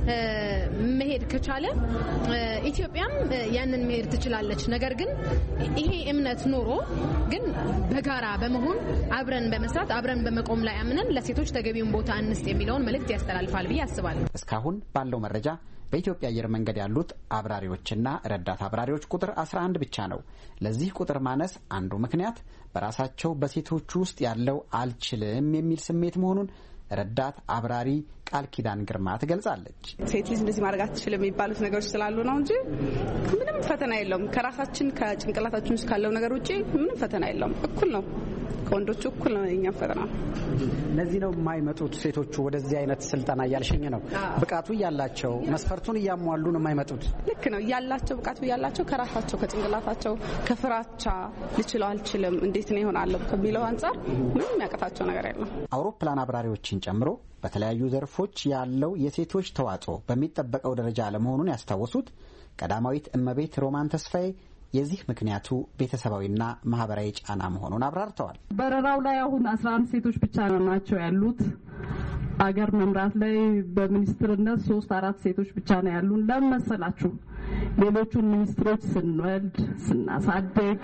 መሄድ ከቻለ ኢትዮጵያም ያንን መሄድ ትችላለች። ነገር ግን ይሄ እምነት ኖሮ ግን በጋራ በመሆን አብረን በመስራት አብረን በመቆም ላይ አምነን ለሴቶች ተገቢውን ቦታ እንስጥ የሚለውን መልእክት ያስተላልፋል ብዬ አስባለሁ። እስካሁን ባለው መረጃ በኢትዮጵያ አየር መንገድ ያሉት አብራሪዎችና ረዳት አብራሪዎች ቁጥር 11 ብቻ ነው። ለዚህ ቁጥር ማነስ አንዱ ምክንያት በራሳቸው በሴቶቹ ውስጥ ያለው አልችልም የሚል ስሜት መሆኑን ረዳት አብራሪ ቃል ኪዳን ግርማ ትገልጻለች። ሴት ልጅ እንደዚህ ማድረግ አትችልም የሚባሉት ነገሮች ስላሉ ነው እንጂ ምንም ፈተና የለውም። ከራሳችን ከጭንቅላታችን ውስጥ ካለው ነገር ውጪ ምንም ፈተና የለውም። እኩል ነው፣ ከወንዶቹ እኩል ነው የኛ ፈተና። ለዚህ ነው የማይመጡት ሴቶቹ ወደዚህ አይነት ስልጠና እያልሽኝ ነው? ብቃቱ እያላቸው መስፈርቱን እያሟሉ ነው የማይመጡት? ልክ ነው። እያላቸው ብቃቱ እያላቸው ከራሳቸው ከጭንቅላታቸው ከፍራቻ ልችለው አልችልም እንዴት ነው ይሆናል ከሚለው አንጻር ምንም የሚያቀታቸው ነገር የለም። አውሮፕላን አብራሪዎችን ጨምሮ በተለያዩ ዘርፎች ያለው የሴቶች ተዋጽኦ በሚጠበቀው ደረጃ አለመሆኑን ያስታወሱት ቀዳማዊት እመቤት ሮማን ተስፋዬ የዚህ ምክንያቱ ቤተሰባዊና ማህበራዊ ጫና መሆኑን አብራርተዋል። በረራው ላይ አሁን 11 ሴቶች ብቻ ናቸው ያሉት። አገር መምራት ላይ በሚኒስትርነት 3-4 ሴቶች ብቻ ነው ያሉን። ለምን መሰላችሁ? ሌሎቹን ሚኒስትሮች ስንወልድ ስናሳድግ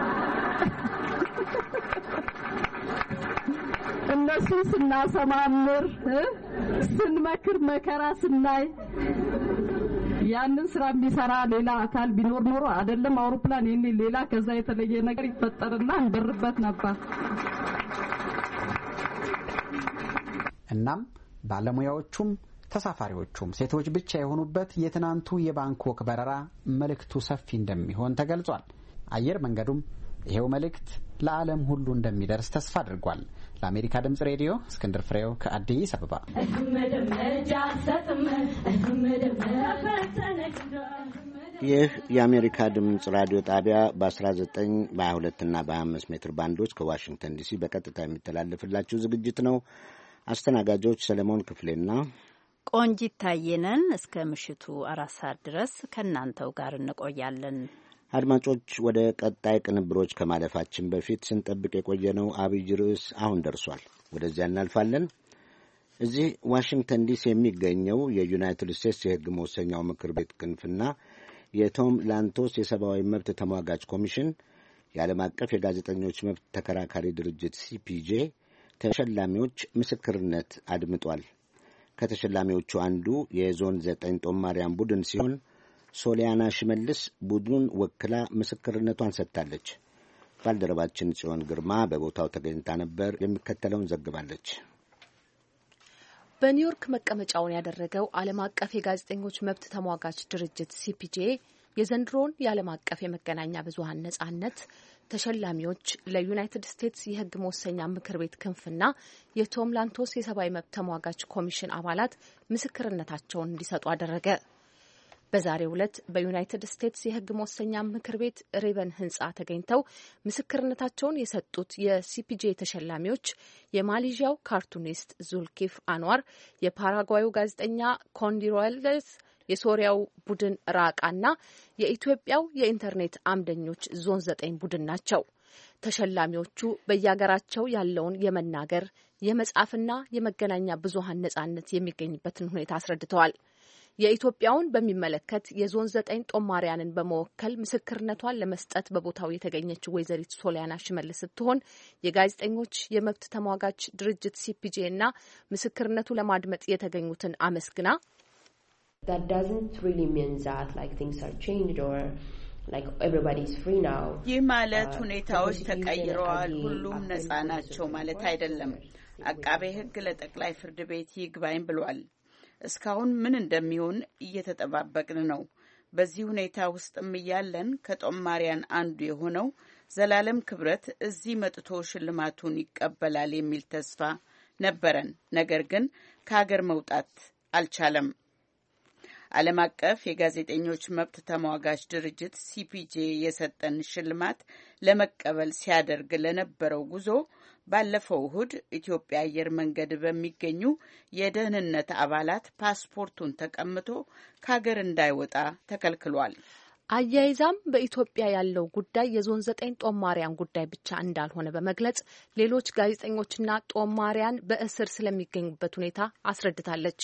እነሱ ስናሰማምር ስንመክር መከራ ስናይ ያንን ስራ የሚሰራ ሌላ አካል ቢኖር ኖሮ አይደለም አውሮፕላን ይሄን ሌላ ከዛ የተለየ ነገር ይፈጠርና እንበርበት ነበር። እናም ባለሙያዎቹም ተሳፋሪዎቹም ሴቶች ብቻ የሆኑበት የትናንቱ የባንኮክ በረራ መልእክቱ ሰፊ እንደሚሆን ተገልጿል። አየር መንገዱም ይሄው መልእክት ለዓለም ሁሉ እንደሚደርስ ተስፋ አድርጓል። ለአሜሪካ ድምጽ ሬዲዮ እስክንድር ፍሬው ከአዲስ አበባ። ይህ የአሜሪካ ድምጽ ራዲዮ ጣቢያ በ19 በ22 እና በ25 ሜትር ባንዶች ከዋሽንግተን ዲሲ በቀጥታ የሚተላለፍላችሁ ዝግጅት ነው። አስተናጋጆች ሰለሞን ክፍሌና ቆንጂት ታየነን። እስከ ምሽቱ 4 ሰዓት ድረስ ከእናንተው ጋር እንቆያለን። አድማጮች፣ ወደ ቀጣይ ቅንብሮች ከማለፋችን በፊት ስንጠብቅ የቆየነው አብይ ርዕስ አሁን ደርሷል። ወደዚያ እናልፋለን። እዚህ ዋሽንግተን ዲሲ የሚገኘው የዩናይትድ ስቴትስ የሕግ መወሰኛው ምክር ቤት ክንፍና የቶም ላንቶስ የሰብአዊ መብት ተሟጋች ኮሚሽን የዓለም አቀፍ የጋዜጠኞች መብት ተከራካሪ ድርጅት ሲፒጄ ተሸላሚዎች ምስክርነት አድምጧል። ከተሸላሚዎቹ አንዱ የዞን 9 ጦማሪያን ቡድን ሲሆን ሶሊያና ሽመልስ ቡድኑን ወክላ ምስክርነቷን ሰጥታለች። ባልደረባችን ጽዮን ግርማ በቦታው ተገኝታ ነበር። የሚከተለውን ዘግባለች። በኒውዮርክ መቀመጫውን ያደረገው ዓለም አቀፍ የጋዜጠኞች መብት ተሟጋች ድርጅት ሲፒጄ የዘንድሮውን የዓለም አቀፍ የመገናኛ ብዙኃን ነጻነት ተሸላሚዎች ለዩናይትድ ስቴትስ የሕግ መወሰኛ ምክር ቤት ክንፍና የቶም ላንቶስ የሰብአዊ መብት ተሟጋች ኮሚሽን አባላት ምስክርነታቸውን እንዲሰጡ አደረገ። በዛሬው ዕለት በዩናይትድ ስቴትስ የሕግ መወሰኛ ምክር ቤት ሪበን ህንጻ ተገኝተው ምስክርነታቸውን የሰጡት የሲፒጄ ተሸላሚዎች የማሌዥያው ካርቱኒስት ዙልኪፍ አንዋር፣ የፓራጓዩ ጋዜጠኛ ኮንዲሮልስ፣ የሶሪያው ቡድን ራቃና የኢትዮጵያው የኢንተርኔት አምደኞች ዞን 9 ቡድን ናቸው። ተሸላሚዎቹ በየሀገራቸው ያለውን የመናገር የመጻፍና የመገናኛ ብዙኃን ነጻነት የሚገኝበትን ሁኔታ አስረድተዋል። የኢትዮጵያውን በሚመለከት የዞን 9 ጦማሪያንን በመወከል ምስክርነቷን ለመስጠት በቦታው የተገኘችው ወይዘሪት ሶሊያና ሽመልስ ስትሆን የጋዜጠኞች የመብት ተሟጋች ድርጅት ሲፒጄ እና ምስክርነቱ ለማድመጥ የተገኙትን አመስግና ይህ ማለት ሁኔታዎች ተቀይረዋል፣ ሁሉም ነጻ ናቸው ማለት አይደለም። አቃቤ ሕግ ለጠቅላይ ፍርድ ቤት ይግባኝ ብሏል። እስካሁን ምን እንደሚሆን እየተጠባበቅን ነው። በዚህ ሁኔታ ውስጥም እያለን ከጦማሪያን አንዱ የሆነው ዘላለም ክብረት እዚህ መጥቶ ሽልማቱን ይቀበላል የሚል ተስፋ ነበረን። ነገር ግን ከሀገር መውጣት አልቻለም። ዓለም አቀፍ የጋዜጠኞች መብት ተሟጋች ድርጅት ሲፒጄ የሰጠን ሽልማት ለመቀበል ሲያደርግ ለነበረው ጉዞ ባለፈው እሁድ ኢትዮጵያ አየር መንገድ በሚገኙ የደህንነት አባላት ፓስፖርቱን ተቀምቶ ከሀገር እንዳይወጣ ተከልክሏል። አያይዛም በኢትዮጵያ ያለው ጉዳይ የዞን 9 ጦማሪያን ጉዳይ ብቻ እንዳልሆነ በመግለጽ ሌሎች ጋዜጠኞችና ጦማሪያን በእስር ስለሚገኙበት ሁኔታ አስረድታለች።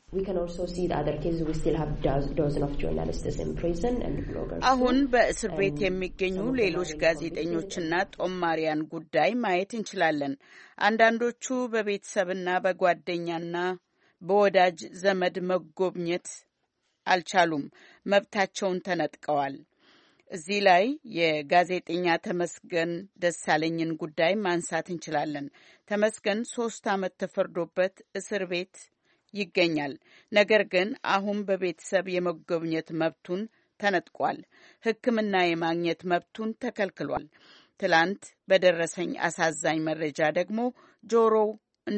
አሁን በእስር ቤት የሚገኙ ሌሎች ጋዜጠኞችና ጦማሪያን ጉዳይ ማየት እንችላለን። አንዳንዶቹ በቤተሰብና በጓደኛና በወዳጅ ዘመድ መጎብኘት አልቻሉም፣ መብታቸውን ተነጥቀዋል። እዚህ ላይ የጋዜጠኛ ተመስገን ደሳለኝን ጉዳይ ማንሳት እንችላለን። ተመስገን 3 ዓመት ተፈርዶበት እስር ቤት ይገኛል። ነገር ግን አሁን በቤተሰብ የመጎብኘት መብቱን ተነጥቋል። ሕክምና የማግኘት መብቱን ተከልክሏል። ትላንት በደረሰኝ አሳዛኝ መረጃ ደግሞ ጆሮው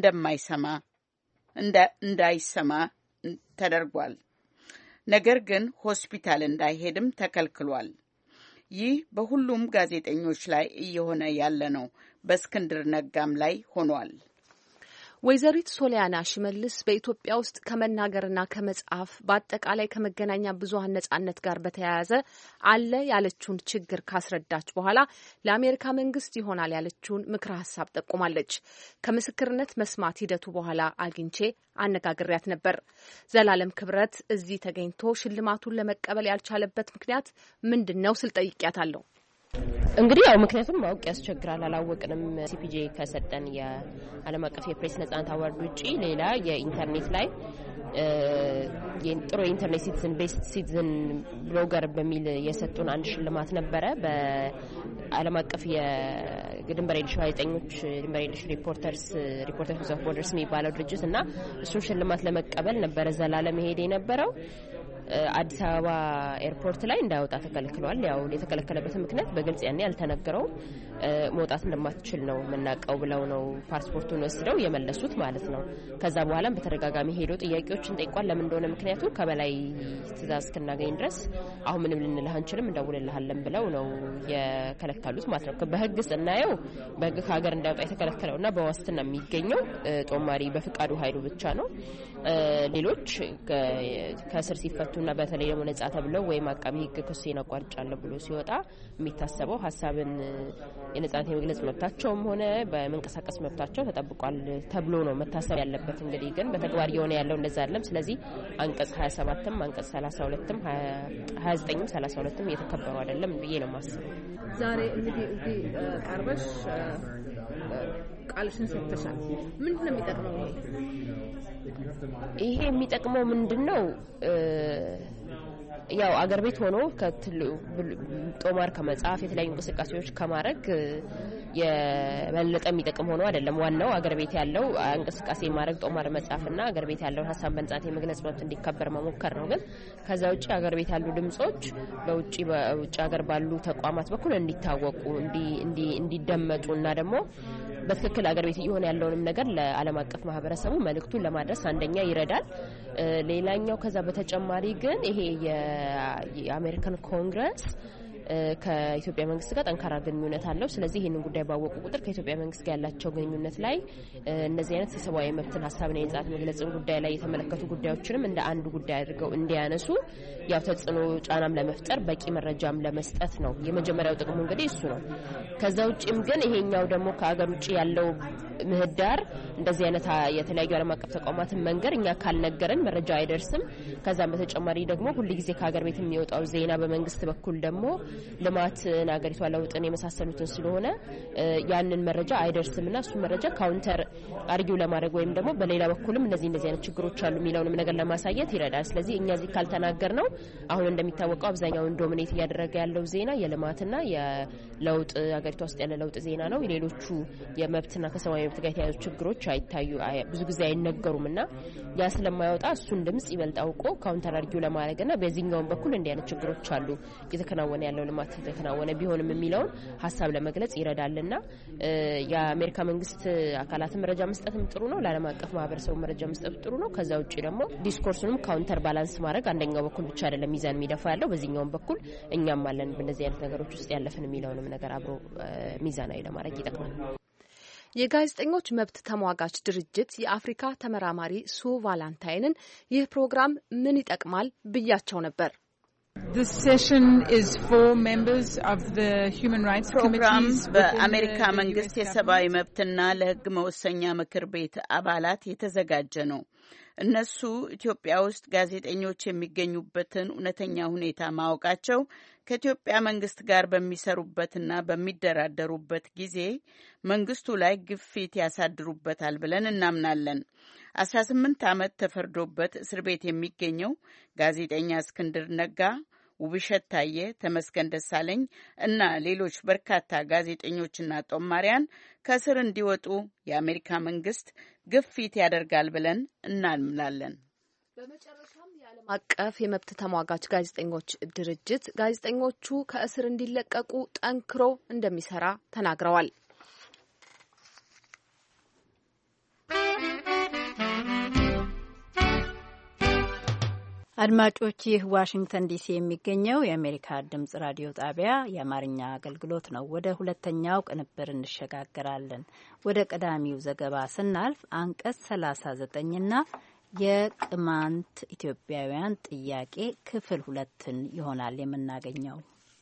እንዳይሰማ ተደርጓል። ነገር ግን ሆስፒታል እንዳይሄድም ተከልክሏል። ይህ በሁሉም ጋዜጠኞች ላይ እየሆነ ያለ ነው። በእስክንድር ነጋም ላይ ሆኗል። ወይዘሪት ሶሊያና ሽመልስ በኢትዮጵያ ውስጥ ከመናገርና ከመጻፍ በአጠቃላይ ከመገናኛ ብዙኃን ነጻነት ጋር በተያያዘ አለ ያለችውን ችግር ካስረዳች በኋላ ለአሜሪካ መንግስት ይሆናል ያለችውን ምክረ ሀሳብ ጠቁማለች። ከምስክርነት መስማት ሂደቱ በኋላ አግኝቼ አነጋግሪያት ነበር። ዘላለም ክብረት እዚህ ተገኝቶ ሽልማቱን ለመቀበል ያልቻለበት ምክንያት ምንድን ነው ስል ጠይቄያታለሁ። እንግዲህ ያው ምክንያቱም ማወቅ ያስቸግራል፣ አላወቅንም። ሲፒጄ ከሰጠን የዓለም አቀፍ የፕሬስ ነጻነት አዋርድ ውጪ ሌላ የኢንተርኔት ላይ ጥሩ የኢንተርኔት ሲቲዝን ቤስት ሲቲዝን ብሎገር በሚል የሰጡን አንድ ሽልማት ነበረ። በዓለም አቀፍ የድንበር የለሽ ጋዜጠኞች ድንበር የለሽ ሪፖርተርስ ኦፍ ቦርደርስ የሚባለው ድርጅት እና እሱን ሽልማት ለመቀበል ነበረ ዘላለም መሄድ የነበረው። አዲስ አበባ ኤርፖርት ላይ እንዳይወጣ ተከልክሏል። ያው የተከለከለበት ምክንያት በግልጽ ያኔ ያልተነገረው መውጣት እንደማትችል ነው የምናውቀው ብለው ነው ፓስፖርቱን ወስደው የመለሱት ማለት ነው። ከዛ በኋላም በተደጋጋሚ ሄዶ ጥያቄዎችን ጠይቋል። ለምን እንደሆነ ምክንያቱ ከበላይ ትዕዛዝ እስክናገኝ ድረስ አሁን ምንም ልንልህ አንችልም እንደውልልሃለን ብለው ነው የከለከሉት ማለት ነው። በህግ ስናየው በህግ ከሀገር እንዳይወጣ የተከለከለውና በዋስትና የሚገኘው ጦማሪ በፍቃዱ ኃይሉ ብቻ ነው። ሌሎች ከእስር ሲፈቱና በተለይ ደግሞ ነጻ ተብለው ወይም አቃቢ ህግ ክሱን አቋርጫለሁ ብሎ ሲወጣ የሚታሰበው ሀሳብን የነጻነት የመግለጽ መብታቸውም ሆነ በመንቀሳቀስ መብታቸው ተጠብቋል ተብሎ ነው መታሰብ ያለበት። እንግዲህ ግን በተግባር የሆነ ያለው እንደዛ አይደለም። ስለዚህ አንቀጽ 27ም አንቀጽ 32ም 29ም 32ም እየተከበሩ አይደለም ብዬ ነው የማስበው። ዛሬ እንግዲህ እዚህ ቀርበሽ ቃልሽን ሰጥተሻል። ምንድን ነው የሚጠቅመው ይሄ? የሚጠቅመው ምንድነው? ያው አገር ቤት ሆኖ ጦማር ከመጻፍ የተለያዩ እንቅስቃሴዎች ከማድረግ የበለጠ የሚጠቅም ሆኖ አይደለም። ዋናው አገር ቤት ያለው እንቅስቃሴ ማድረግ ጦማር መጻፍና አገር ቤት ያለውን ሀሳብ በነጻነት የመግለጽ መብት እንዲከበር መሞከር ነው። ግን ከዛ ውጪ አገር ቤት ያሉ ድምጾች በውጪ ሀገር ባሉ ተቋማት በኩል እንዲታወቁ እንዲደመጡና ደግሞ በትክክል አገር ቤት እየሆነ ያለውንም ነገር ለዓለም አቀፍ ማህበረሰቡ መልእክቱን ለማድረስ አንደኛ ይረዳል። ሌላኛው ከዛ በተጨማሪ ግን ይሄ የአሜሪካን ኮንግረስ ከኢትዮጵያ መንግስት ጋር ጠንካራ ግንኙነት አለው። ስለዚህ ይህንን ጉዳይ ባወቁ ቁጥር ከኢትዮጵያ መንግስት ጋር ያላቸው ግንኙነት ላይ እነዚህ አይነት የሰብአዊ መብትን ሀሳብና የነጻነት መግለጽን ጉዳይ ላይ የተመለከቱ ጉዳዮችንም እንደ አንድ ጉዳይ አድርገው እንዲያነሱ ያው ተጽዕኖ ጫናም ለመፍጠር በቂ መረጃም ለመስጠት ነው። የመጀመሪያው ጥቅሙ እንግዲህ እሱ ነው። ከዛ ውጭም ግን ይሄኛው ደግሞ ከሀገር ውጭ ያለው ምህዳር እንደዚህ አይነት የተለያዩ ዓለም አቀፍ ተቋማትን መንገር እኛ ካልነገረን መረጃ አይደርስም። ከዛም በተጨማሪ ደግሞ ሁልጊዜ ከሀገር ቤት የሚወጣው ዜና በመንግስት በኩል ደግሞ ልማትን፣ አገሪቷ ለውጥን የመሳሰሉትን ስለሆነ ያንን መረጃ አይደርስምና እሱ መረጃ ካውንተር አርጊው ለማድረግ ወይም ደግሞ በሌላ በኩልም እነዚህ አይነት ችግሮች አሉ የሚለውንም ነገር ለማሳየት ይረዳል። ስለዚህ እኛ እዚህ ካልተናገር ነው አሁን እንደሚታወቀው አብዛኛውን ዶሚኔት እያደረገ ያለው ዜና የልማትና የለውጥ አገሪቷ ውስጥ ያለ ለውጥ ዜና ነው። ሌሎቹ የመብትና ከሰብአዊ መብት ጋር የተያዙ ችግሮች አይታዩ ብዙ ጊዜ አይነገሩምና ያ ስለማይወጣ እሱን ድምጽ ይበልጥ አውቆ ካውንተር አርጊው ለማድረግና በዚህኛው በኩል እንዲህ አይነት ችግሮች አሉ እየተከናወነ ያለው ልማት እየተከናወነ ቢሆንም የሚለውን ሐሳብ ለመግለጽ ይረዳልና የአሜሪካ መንግስት አካላት መረጃ መስጠትም ጥሩ ነው ለዓለም አቀፍ ማህበረሰቡ መረጃ መስጠት ጥሩ ነው ከዛ ውጪ ደግሞ ዲስኮርሱንም ካውንተር ባላንስ ማድረግ አንደኛው በኩል ብቻ አይደለም ሚዛን የሚደፋ ያለው በዚህኛው በኩል እኛም አለን በእነዚህ አይነት ነገሮች ውስጥ ያለፈን የሚለውንም ነገር አብሮ ሚዛናዊ ለማድረግ ይጠቅማል። የጋዜጠኞች መብት ተሟጋች ድርጅት የአፍሪካ ተመራማሪ ሱ ቫላንታይንን ይህ ፕሮግራም ምን ይጠቅማል ብያቸው ነበር። This session is for members of the human rights committees በአሜሪካ መንግስት የሰብአዊ መብትና ለሕግ መወሰኛ ምክር ቤት አባላት የተዘጋጀ ነው። እነሱ ኢትዮጵያ ውስጥ ጋዜጠኞች የሚገኙበትን እውነተኛ ሁኔታ ማወቃቸው ከኢትዮጵያ መንግስት ጋር በሚሰሩበትና በሚደራደሩበት ጊዜ መንግስቱ ላይ ግፊት ያሳድሩበታል ብለን እናምናለን። 18 ዓመት ተፈርዶበት እስር ቤት የሚገኘው ጋዜጠኛ እስክንድር ነጋ፣ ውብሸት ታየ፣ ተመስገን ደሳለኝ እና ሌሎች በርካታ ጋዜጠኞችና ጦማሪያን ከእስር እንዲወጡ የአሜሪካ መንግስት ግፊት ያደርጋል ብለን እናምናለን። በመጨረሻም የዓለም አቀፍ የመብት ተሟጋች ጋዜጠኞች ድርጅት ጋዜጠኞቹ ከእስር እንዲለቀቁ ጠንክሮ እንደሚሰራ ተናግረዋል። አድማጮች ይህ ዋሽንግተን ዲሲ የሚገኘው የአሜሪካ ድምጽ ራዲዮ ጣቢያ የአማርኛ አገልግሎት ነው። ወደ ሁለተኛው ቅንብር እንሸጋግራለን። ወደ ቀዳሚው ዘገባ ስናልፍ አንቀጽ 39ና የቅማንት ኢትዮጵያውያን ጥያቄ ክፍል 2ን ይሆናል የምናገኘው።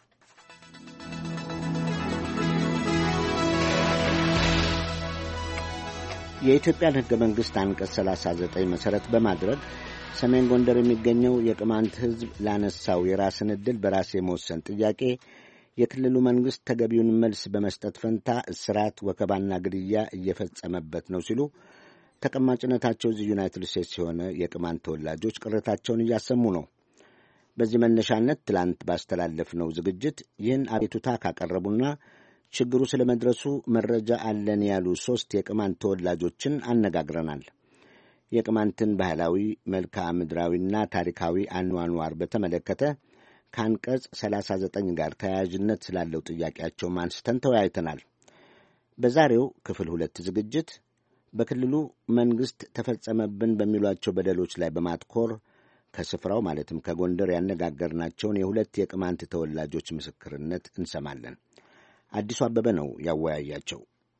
የኢትዮጵያን ሕገ መንግሥት አንቀጽ 39 መሠረት በማድረግ ሰሜን ጎንደር የሚገኘው የቅማንት ሕዝብ ላነሳው የራስን ዕድል በራስ የመወሰን ጥያቄ የክልሉ መንግሥት ተገቢውን መልስ በመስጠት ፈንታ እስራት፣ ወከባና ግድያ እየፈጸመበት ነው ሲሉ ተቀማጭነታቸው እዚህ ዩናይትድ ስቴትስ የሆነ የቅማንት ተወላጆች ቅሬታቸውን እያሰሙ ነው። በዚህ መነሻነት ትላንት ባስተላለፍነው ዝግጅት ይህን አቤቱታ ካቀረቡና ችግሩ ስለ መድረሱ መረጃ አለን ያሉ 3 የቅማንት ተወላጆችን አነጋግረናል። የቅማንትን ባህላዊ መልክዓ ምድራዊና ታሪካዊ አኗኗር በተመለከተ ከአንቀጽ 39 ጋር ተያያዥነት ስላለው ጥያቄያቸውም አንስተን ተወያይተናል። በዛሬው ክፍል 2 ዝግጅት በክልሉ መንግሥት ተፈጸመብን በሚሏቸው በደሎች ላይ በማትኮር ከስፍራው ማለትም ከጎንደር ያነጋገርናቸውን የ2 የቅማንት ተወላጆች ምስክርነት እንሰማለን። አዲሱ አበበ ነው ያወያያቸው።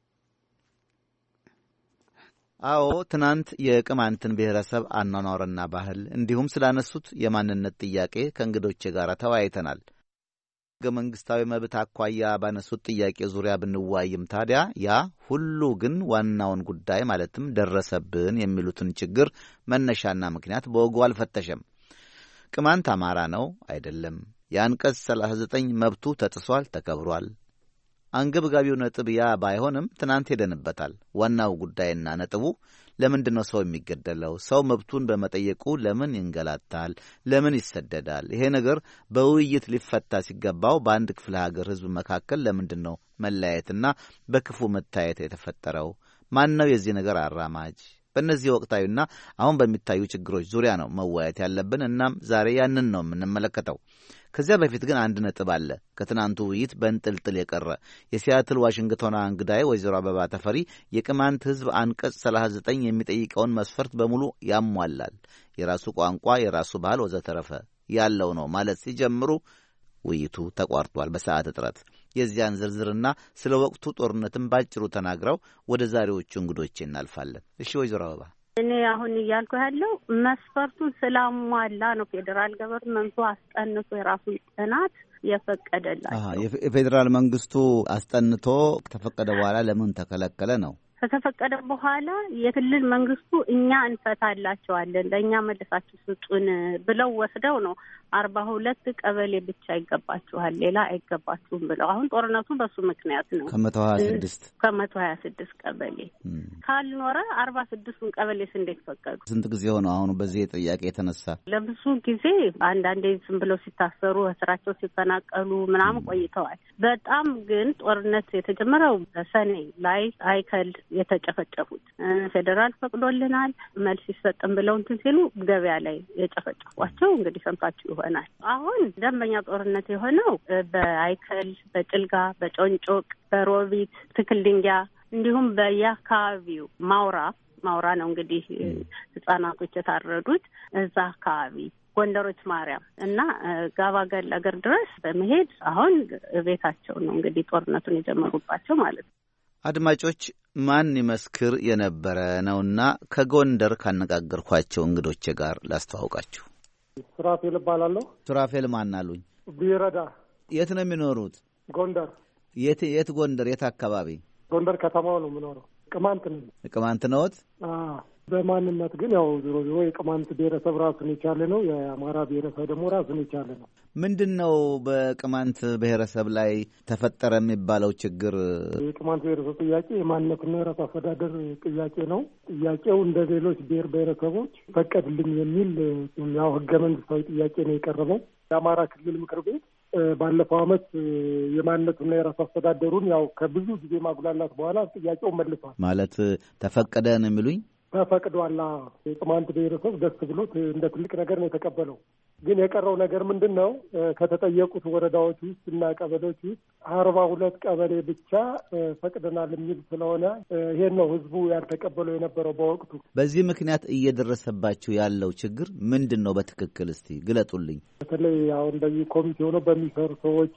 አዎ፣ ትናንት የቅማንትን ብሔረሰብ አኗኗርና ባህል እንዲሁም ስላነሱት የማንነት ጥያቄ ከእንግዶቼ ጋር ተወያይተናል። ሕገ መንግሥታዊ መብት አኳያ ባነሱት ጥያቄ ዙሪያ ብንዋይም ታዲያ ያ ሁሉ ግን ዋናውን ጉዳይ ማለትም ደረሰብን የሚሉትን ችግር መነሻና ምክንያት በወጉ አልፈተሸም። ቅማንት አማራ ነው አይደለም፣ የአንቀጽ 39 መብቱ ተጥሷል፣ ተከብሯል። አንገብጋቢው ነጥብ ያ ባይሆንም ትናንት ሄደንበታል። ዋናው ጉዳይና ነጥቡ ለምንድን ነው ሰው የሚገደለው? ሰው መብቱን በመጠየቁ ለምን ይንገላታል? ለምን ይሰደዳል? ይሄ ነገር በውይይት ሊፈታ ሲገባው በአንድ ክፍለ ሀገር ሕዝብ መካከል ለምንድን ነው መለያየትና በክፉ መታየት የተፈጠረው? ማን ነው የዚህ ነገር አራማጅ? በእነዚህ ወቅታዊና አሁን በሚታዩ ችግሮች ዙሪያ ነው መወያየት ያለብን። እናም ዛሬ ያንን ነው የምንመለከተው። ከዚያ በፊት ግን አንድ ነጥብ አለ። ከትናንቱ ውይይት በእንጥልጥል የቀረ የሲያትል ዋሽንግተኗ እንግዳይ ወይዘሮ አበባ ተፈሪ የቅማንት ሕዝብ አንቀጽ 39 የሚጠይቀውን መስፈርት በሙሉ ያሟላል፣ የራሱ ቋንቋ፣ የራሱ ባህል ወዘተረፈ ያለው ነው ማለት ሲጀምሩ ውይይቱ ተቋርጧል በሰዓት እጥረት። የዚያን ዝርዝርና ስለ ወቅቱ ጦርነትን ባጭሩ ተናግረው ወደ ዛሬዎቹ እንግዶቼ እናልፋለን። እሺ ወይዘሮ አበባ። እኔ አሁን እያልኩ ያለው መስፈርቱን ስላሟላ ነው ፌዴራል ገቨርንመንቱ አስጠንቶ የራሱን ጥናት የፈቀደላቸው። የፌዴራል መንግስቱ አስጠንቶ ከተፈቀደ በኋላ ለምን ተከለከለ ነው? ከተፈቀደ በኋላ የክልል መንግስቱ እኛ እንፈታላቸዋለን ለእኛ መልሳችሁ ስጡን ብለው ወስደው ነው 42 ቀበሌ ብቻ ይገባችኋል፣ ሌላ አይገባችሁም ብለው አሁን ጦርነቱ በሱ ምክንያት ነው። ከ126 ቀበሌ ካልኖረ 46ን ቀበሌስ እንዴት ፈቀዱ? ስንት ጊዜ ሆነው አሁን በዚህ ጥያቄ የተነሳ? ለብዙ ጊዜ አንዳንዴ ዝም ብለው ሲታሰሩ ስራቸው ሲፈናቀሉ ምናምን ቆይተዋል። በጣም ግን ጦርነት የተጀመረው በሰኔ ላይ አይከል የተጨፈጨፉት ፌዴራል ፈቅዶልናል መልስ ይሰጥም ብለው እንትን ሲሉ ገበያ ላይ የጨፈጨፏቸው እንግዲህ ሰምታችሁ ይሆናል። አሁን ደንበኛ ጦርነት የሆነው በአይከል፣ በጭልጋ፣ በጮንጮቅ፣ በሮቢት፣ ትክል ድንጋይ እንዲሁም በየአካባቢው ማውራ ነው እንግዲህ ህጻናቶች የታረዱት እዛ አካባቢ ጎንደሮች ማርያም እና ጋባገል አገር ድረስ በመሄድ አሁን ቤታቸው ነው እንግዲህ ጦርነቱን የጀመሩባቸው ማለት ነው። አድማጮች ማን ይመስክር የነበረ ነውና ከጎንደር ካነጋገርኳቸው እንግዶቼ ጋር ላስተዋውቃችሁ። ሱራፌል እባላለሁ። ሱራፌል ማን አሉኝ? ቢረዳ። የት ነው የሚኖሩት? ጎንደር። የት ጎንደር? የት አካባቢ? ጎንደር ከተማው ነው የምኖረው። ቅማንት ነኝ። ቅማንት ነዎት? በማንነት ግን ያው ዞሮ ዞሮ የቅማንት ብሔረሰብ ራሱን የቻለ ነው። የአማራ ብሔረሰብ ደግሞ ራሱን የቻለ ነው። ምንድን ነው በቅማንት ብሔረሰብ ላይ ተፈጠረ የሚባለው ችግር? የቅማንት ብሔረሰብ ጥያቄ የማንነትና የራስ አስተዳደር ጥያቄ ነው። ጥያቄው እንደ ሌሎች ብሔር ብሔረሰቦች ፈቀድልኝ የሚል ያው ህገ መንግስታዊ ጥያቄ ነው የቀረበው። የአማራ ክልል ምክር ቤት ባለፈው ዓመት የማንነቱና የራስ አስተዳደሩን ያው ከብዙ ጊዜ ማጉላላት በኋላ ጥያቄውን መልሷል። ማለት ተፈቀደ ነው የሚሉኝ? ተፈቅዷላ። የቅማንት ብሔረሰብ ደስ ብሎት እንደ ትልቅ ነገር ነው የተቀበለው። ግን የቀረው ነገር ምንድን ነው? ከተጠየቁት ወረዳዎች ውስጥ እና ቀበሌዎች ውስጥ 42 ቀበሌ ብቻ ፈቅደናል የሚል ስለሆነ ይሄን ነው ህዝቡ ያልተቀበለው የነበረው በወቅቱ። በዚህ ምክንያት እየደረሰባችሁ ያለው ችግር ምንድን ነው በትክክል እስቲ ግለጡልኝ። በተለይ አሁን በዚህ ኮሚቴ ሆነው በሚሰሩ ሰዎች፣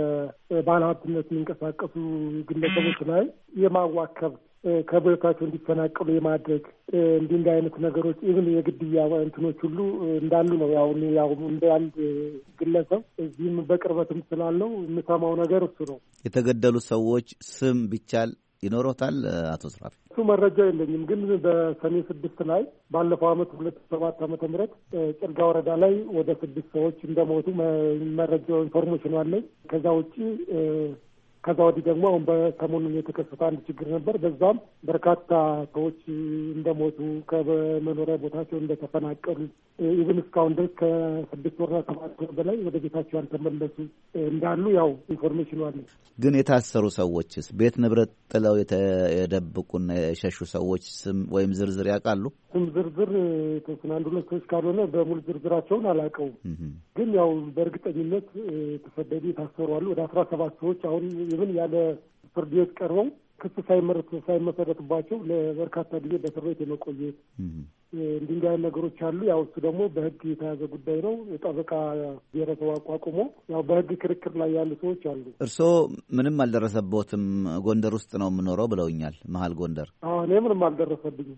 በባለሀብትነት የሚንቀሳቀሱ ግለሰቦች ላይ የማዋከብ ከቦታቸው እንዲፈናቀሉ የማድረግ እንዲህ አይነት ነገሮች ኢቭን የግድያ እንትኖች ሁሉ እንዳሉ ነው። ያው እንደ አንድ ግለሰብ እዚህም በቅርበትም ስላለው የምሰማው ነገር እሱ ነው። የተገደሉ ሰዎች ስም ቢቻል ይኖሮታል አቶ ስራፊ? እሱ መረጃ የለኝም፣ ግን በሰኔ 6 ላይ ባለፈው ዓመት 2007 ዓ.ም ጭልጋ ወረዳ ላይ ወደ 6 ሰዎች እንደሞቱ መረጃው ኢንፎርሜሽን አለኝ። ከዛ ወዲህ ደግሞ አሁን በሰሞኑን የተከሰተ አንድ ችግር ነበር። በዛም በርካታ ሰዎች እንደሞቱ ከመኖሪያ ቦታቸው እንደተፈናቀሉ ኢቭን እስካሁን ድረስ ከ6 ወርና 7 ወር በላይ ወደ ቤታቸው ያልተመለሱ እንዳሉ ያው ኢንፎርሜሽኑ አለ። ግን የታሰሩ ሰዎችስ ቤት ንብረት ጥለው የደብቁና የሸሹ ሰዎች ስም ወይም ዝርዝር ያውቃሉ? ስም ዝርዝር የተወሰኑ አንድ ሁለት ሰዎች ካልሆነ በሙሉ ዝርዝራቸውን አላውቀውም። ግን ያው በእርግጠኝነት ተሰደዱ የታሰሩ አሉ። ወደ 17 ሰዎች አሁን ይህን ያለ ፍርድ ቤት ቀርበው ክስ ሳይመሰረትባቸው ለበርካታ ጊዜ በእስር ቤት የመቆየት እንዲህ አይነት ነገሮች አሉ። ያው እሱ ደግሞ በሕግ የተያዘ ጉዳይ ነው። የጠበቃ ብሔረሰብ አቋቁሞ ያው በሕግ ክርክር ላይ ያሉ ሰዎች አሉ። እርስዎ ምንም አልደረሰቦትም? ጎንደር ውስጥ ነው የምኖረው ብለውኛል። መሀል ጎንደር። እኔ ምንም አልደረሰብኝም።